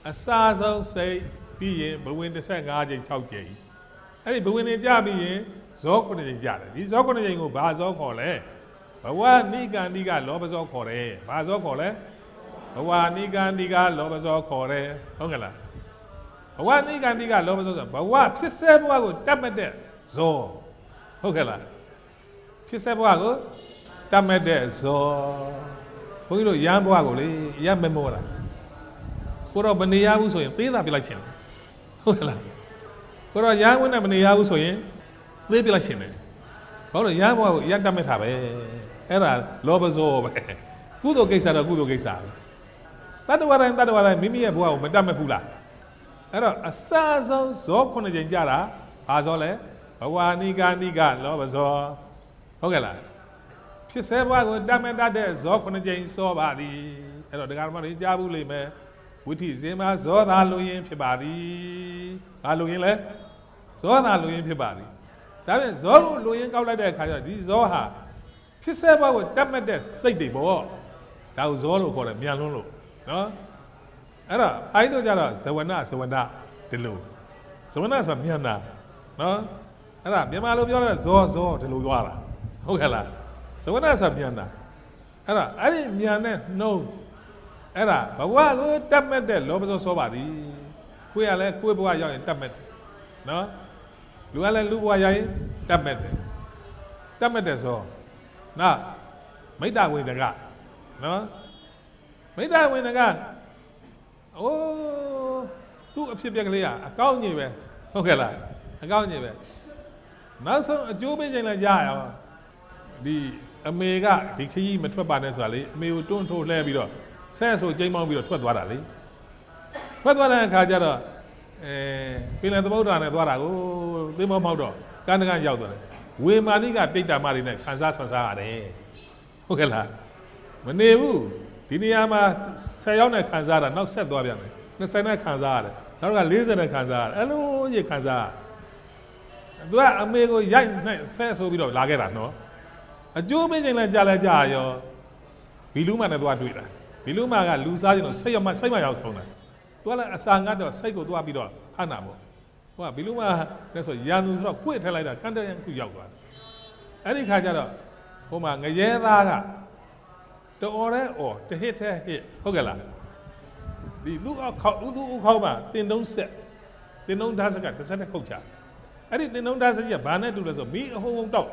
S1: အစားဆုံးစိတ်ပြီးရင်ဘဝင်15ချိန်6ချိန်အဲ့ဒီဘဝင်နေကြပြီးရင်ဇော9ချိန်ကြတယ်ဒီဇော9ချိန်ကိုဘာဇောခေါ်လဲဘဝနိကန္တိကလောဘဇောခေါ်တယ်ဘာဇောခေါ်လဲဘဝနိကန္တိကလောဘဇောခေါ်တယ်ဟုတ်ကဲ့လားဘဝနိကန္တိကလောဘဇောဆိုဘဝဖြစ်စေဘဝကိုတတ်မှတ်တဲ့ဇောဟုတ်ကဲ့လားဖြစ်စေဘဝကိုတတ်မှတ်တဲ့ဇောဘုန်းကြီးတို့ရမ်းဘဝကိုလေရမ်းမမောတာကိုတော့မနေရဘူးဆိုရင်သေးတာပြလိုက်ချင်တယ်ဟုတ်ကဲ့လားကိုတော့ရမ်းဝင်နဲ့မနေရဘူးဆိုရင်သေးပြလိုက်ချင်တယ်ဘာလို့ရမ်းဘဝကိုရမ်းတတ်မှတ်တာပဲအဲ့ဒါလောဘဇောပဲကုသိုလ်ကိစ္စတော့ကုသိုလ်ကိစ္စပဲတတ္တဝတိုင်းမိမိရဲ့ဘဝကိုမတတ်မှတ်ဘူးလားအဲ့တော့အစဆုံးဇော9ချိန်ကြတာဘာဇောလဲဘဝနိကာနိကလောဘဇောဟုတ်ကဲ့လားဖြစ်စေဘဝကိုတတ်မှတ်တတ်တဲ့ဇော9ချိန်စောပါသည်အဲ့တော့ဒကာဓမ္မတွေကြားဘူးလိမ့်မယ်ဝိထိဇင်မဇောသာလူရင်ဖြစ်ပါသည်ဘာလူရင်လဲဇောသာလူရင်ဖြစ်ပါသည်ဒါပြန်ဇောကိုလူရင်ကောက်လိုက်တဲ့အခါကျတော့ဒီဇောဟာဖြစ်စေဘဝကိုတတ်မှတ်တဲ့စိတ်တွေပေါ့ဒါကိုဇောလို့ခေါ်တယ်မြန်လွန်းလို့နော်အဲ့တော့အိုင်းတို့ကြတော့ဇဝနဒီလိုဇဝနဆိုတာမြန်တာနော်အဲ့ဒါမြန်မာလိုပြောတဲ့ဇောဒီလိုရွာတာဟုတ်ကဲ့လားဇဝနဆိုတာမြန်တာအဲ့ဒါအဲ့ဒီမြန်တဲ့နှုံးအဲ့ဒါဘဝကိုတတ်မှတ်တဲ့လောဘဇောစောပါသည်ကိုယ်ကလည်းကိုယ်ဘဝရောက်ရင်တတ်မှတ်တယ်နော်လူကလည်းလူဘဝရောက်ရင်တတ်မှတ်တယ်ဇောနော်မိတ္တဝေဒကနော်မိတ္တဝေဒကအိုးသူ့အဖြစ်ပြက်ကလေးကအကောင်းကြီးပဲဟုတ်ကဲ့လားအကောင်းကြီးပဲနောက်ဆုံးအကျိုးပေးခြင်းလည်းရရအောင်ဒီအမေကဒီခကြီးမထွက်ပါနဲ့ဆိုတာလေအမေကိုတွန်းထိုးလှဲပြီးတော့ဆဲဆိုကျိမ်းမောင်းပြီးတော့ထွက်သွားတာလေထွက်သွားတဲ့အခါကျတော့ပင်လယ်သမုဒ္ဒရာနဲ့သွားတာကိုသိမောမောက်တော့ကန်းတကန်းရောက်သွားတယ်ဝေမာနိကပိဋ္ဌာမတွေနဲ့ခံစားဆွမ်းစားရတယ်ဟုတ်ကဲ့လားမနေဘူးဒီနေရာမှာ10ရောက်နဲ့ခံစားတာနောက်ဆက်သွားပြန်တယ်20နဲ့ခံစားရတယ်နောက်က40နဲ့ခံစားရတယ်အဲ့လိုကြီးခံစားသူကအမေကိုရိုက်နှိုက်ဆဲဆိုပြီးတော့လာခဲ့တာနော်အကျိုးပေးခြင်းလည်းကြားလဲကြားရောဘီလူးမနဲ့သွားတွေ့တာဘီလူးမကလူစားခြင်းတော့စိတ်မရောက်ဆုံးတယ်သူကလည်းအစာငတ်တော့စိတ်ကိုသွားပြီးတော့ဟန်တာပေါ့ဟိုကဘီလူးမနဲ့ဆိုရန်သူဆိုတော့ခွေ့ထည့်လိုက်တာကန်းတရန်ခုရောက်သွားတယ်အဲ့ဒီခါကျတော့ဟိုမှာငရဲသားကတော်ရဲတဟစ်တဲ့ဟစ်ဟုတ်ကဲ့လားဒီလူအောက်ခေါက်မှာတင်တုံးဓာတ်စကတစ်ဆက်နဲ့ခုတ်ချအဲ့ဒီတင်တုံးဓာတ်စကဘာနဲ့တူလဲဆိုမီးအဟုံတောက်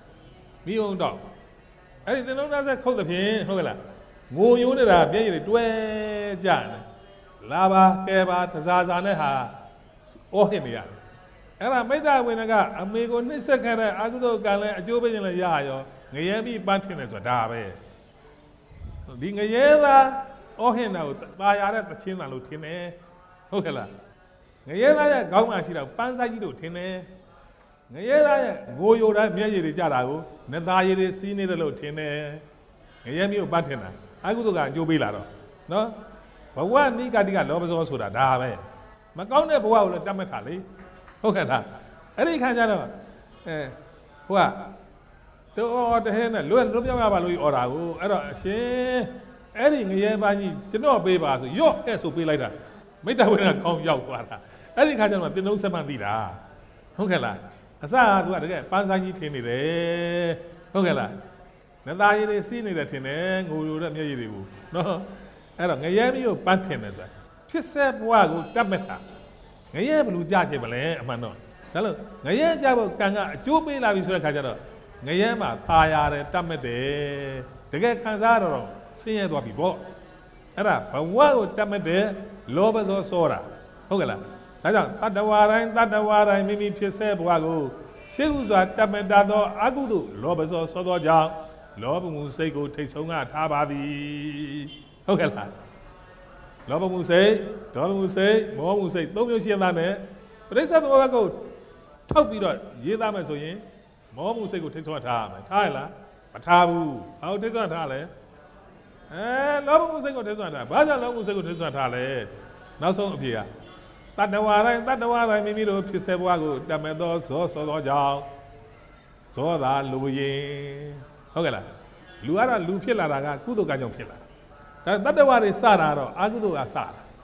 S1: အဲ့ဒီတင်တုံးဓာတ်စကခုတ်တဲ့ဖြင့်ဟုတ်ကဲ့လားငိုယိုးနေတာပြည့်ရည်တွဲကြတယ်လာပါကဲပါတစားစားနဲ့ဟာအော်ဟစ်နေရတယ်အဲ့ဒါမိတ္တဝေနကအမေကိုနှိမ့်ဆက်ခဲ့တဲ့အကုသိုလ်ကံလဲအကျိုးပေးခြင်းလဲရရောငရဲပြီးပန်းထင်းတယ်ဆိုတာဒါပဲဒီငရဲသားအော်ဟင်တာကိုตายရတဲ့တချင်းတန်လို့ထင်တယ်ဟုတ်ကဲ့လားငရဲသားရဲ့ခေါင်းမှာရှိတာပန်းဆိုင်ကြီးလို့ထင်တယ်ငရဲသားရဲ့ငိုယိုတဲ့မျက်ရည်တွေကြတာကိုနသားရည်တွေစီးနေတယ်လို့ထင်တယ်ငရဲမျိုးပန်းထင်တာအကုသိုလ်ကအကျိုးပေးလာတော့နော်ဘဝနိကတိကလောဘဇောဆိုတာဒါပဲမကောင်းတဲ့ဘဝကိုလည်းတတ်မှတ်တာလေဟုတ်ကဲ့လားအဲ့ဒီခါကျတော့ဟိုကတော်တဟဲနဲ့လွတ်ပြောင်းရပါလို့ဩတာကိုအဲ့တော့အရှင်အဲ့ဒီငရဲပါကြီးကျွန်တော်ပေးပါဆိုရော့တဲ့ဆိုပေးလိုက်တာမိတ္တဝေဒကကောင်းရောက်သွားတာအဲ့ဒီခါကျတော့တင်လုံးဆက်မှန်သိတာဟုတ်ကဲ့လားအစကသူကတကယ်ပန်းဆိုင်ကြီးထင်နေတယ်ဟုတ်ကဲ့လားနသားရည်တွေစီးနေတယ်ထင်တယ်ငိုယိုတဲ့မျက်ရည်တွေကိုနော်အဲ့တော့ငရဲမျိုးကိုပန်းထင်တယ်ဆိုတာဖြစ်ဆက်ဘဝကိုတတ်မှတ်တာငရဲဘယ်လိုကြခြင်းမလဲအမှန်တော့ဒါလို့ငရဲကြဖို့ကံကအကျိုးပေးလာပြီဆိုတဲ့ခါကျတော့ငရဲမှာသာရတယ်တတ်မှတ်တယ်တကယ်ခံစားရတော့ဆင်းရဲသွားပြီပေါ့အဲ့ဒါဘဝကိုတတ်မှတ်တယ်လောဘဇောစောတာဟုတ်ကဲ့လားဒါကြောင့်တတ္တဝါတိုင်းမိမိဖြစ်စေဘဝကိုရှေ့ဥစွာတတ်မှတ်တတ်သောအကုသိုလ်လောဘဇောစောသောကြောင့်လောဘမှုစိတ်ကိုထိတ်ဆုံးကထားပါသည်ဟုတ်ကဲ့လားလောဘမှုစိတ်ဒေါသမှုစိတ်မောဟမှုစိတ်သုံးမျိုးရှင်းသားနဲ့ပရိစ္ဆေသမုပ္ပါဒ်ကိုထောက်ပြီးတော့ရေးသားမယ်ဆိုရင်မောမှုစိတ်ကိုထိတ်ဆုံးထားရမယ်ထားရလားမထားဘူးဟောထိတ်ဆုံးထားလဲလောဘမှုစိတ်ကိုထိတ်ဆုံးထားဘာကြောင့်လောဘမှုစိတ်ကိုထိတ်ဆုံးထားလဲနောက်ဆုံးအဖြေကတတ္တဝါတိုင်းမိမိတို့ဖြစ်စေဘဝကိုတတ်မဲ့သောဇောစောသောကြောင့်ဇောသာလူရင်ဟုတ်ကဲ့လားလူကတော့လူဖြစ်လာတာကကုသိုလ်ကံကြောင့်ဖြစ်လာဒါတတ္တဝါတွေစတာတော့အကုသိုလ်ကစတာ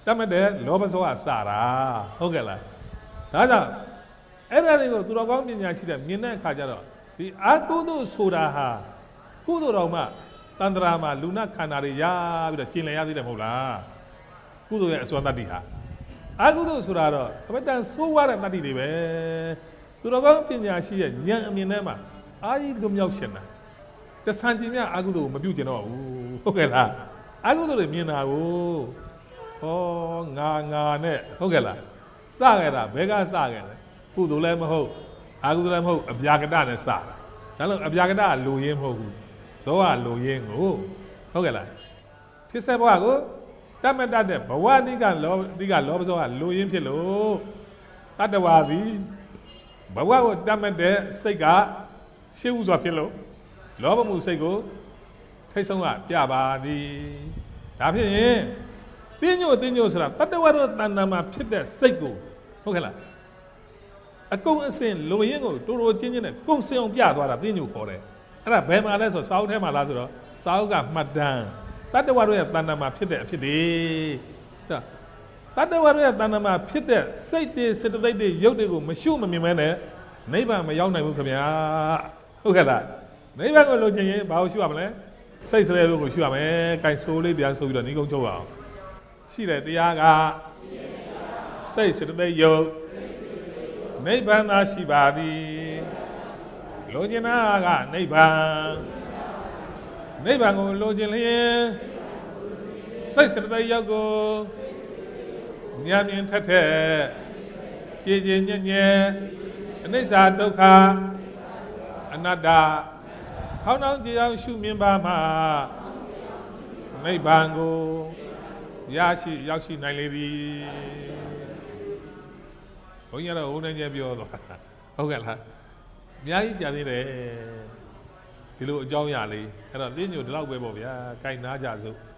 S1: တတ်မဲ့တဲ့လောဘဇောကစတာဟုတ်ကဲ့လားဒါကြောင့်အဲ့ဒါတွေကိုသူတော်ကောင်းပညာရှိတဲ့မြင်တဲ့အခါကျတော့ဒီအကုသိုလ်ဆိုတာဟာကုသိုလ်တော်မှတန္တရာမှာလူနာခန္ဓာတွေရပြီးတော့ကျင်လည်ရသေးတယ်မဟုတ်လားကုသိုလ်ရဲ့အစွမ်းတတ္တိဟာအကုသိုလ်ဆိုတာတော့အမတန်ဆိုးဝါးတဲ့တတ္တိတွေပဲသူတော်ကောင်းပညာရှိရဲ့ဉာဏ်အမြင်ထဲမှာအာကြီးလွတ်မြောက်ရှင်တာတဆန်ကျင်မြအကုသိုလ်မပြုတ်ကျင်တော့ဘူးဟုတ်ကဲ့လားအကုသိုလ်တွေမြင်တာကိုဟောငါနဲ့ဟုတ်ကဲ့လားစခဲ့တာဘဲကစခဲ့တယ်ကုသိုလ်လည်းမဟုတ်အကုသိုလ်လည်းမဟုတ်အပြာကတနဲ့စတာဒါလို့အပြာကတကလိုရင်းမဟုတ်ဘူးဇောကလိုရင်းကိုဟုတ်ကဲ့လားဖြစ်ဆက်ဘဝကိုတတ်မတတ်တဲ့ဘဝတိကလောဘဇောကလိုရင်းဖြစ်လို့တတ္တဝါသည်ဘဝကိုတတ်မတဲ့စိတ်ကရှေ့ဥစွာဖြစ်လို့လောဘမှုစိတ်ကိုထိတ်ဆုံးကပြပါသည်ဒါဖြစ်ရင်တင်းညိုဆိုတာတတ္တဝါတို့တဏ္ဍာမှာဖြစ်တဲ့စိတ်ကိုဟုတ်ကဲ့လားအကုန်အစင်လိုရင်းကိုတိုးချင်းနဲ့ကုန်စင်အောင်ပြသွားတာတင်းညိုခေါ်တယ်အဲ့ဒါဘယ်မှာလဲဆိုစာအုပ်ထဲမှာလားဆိုတော့စာအုပ်ကမှတ်တမ်းတတ္တဝါတို့ရဲ့တဏ္ဍာမှာဖြစ်တဲ့အဖြစ်တွေတတ္တဝါတို့ရဲ့တဏ္ဍာမှာဖြစ်တဲ့စိတ်တွေစေတသိက်တွေရုပ်တွေကိုမရှုမမြင်မဲနဲ့နိဗ္ဗာန်မရောက်နိုင်ဘူးခင်ဗျာဟုတ်ကဲ့လားနိဗ္ဗာန်ကိုလိုချင်ရင်ဘာလို့ရှုရမလဲစိတ်စရဲတို့ကိုရှုရမယ်။ကြိုင်ဆိုးလေးပြန်ဆိုပြီးတော့ဤကုန်းချုပ်အောင်ရှိတဲ့တရားကစိတ်စေတသိက်ယုတ်နိဗ္ဗာန်သာရှိပါသည်လိုချင်တာကနိဗ္ဗာန်ကိုလိုချင်လျင်စိတ်စေတသိက်ယုတ်ကိုဉာဏ်မြင်ထက်ကြည်ကြည်ညက်ညက်အနိစ္စဒုက္ခအနတ္တထောင်းထောင်းကြည်အောင်ရှုမြင်ပါမှာနိဗ္ဗာန်ကိုရောက်ရှိနိုင်လေသည်ဘုန်းကြီးကတော့ဟိုးနိုင်ကျပြောတော့ဟုတ်ကဲ့လားအများကြီးကြာသေးတယ်ဒီလိုအကြောင်းအရာလေးအဲ့တော့သိညိုဒီလောက်ပဲပေါ့ဗျာကြိုက်နာကြစို့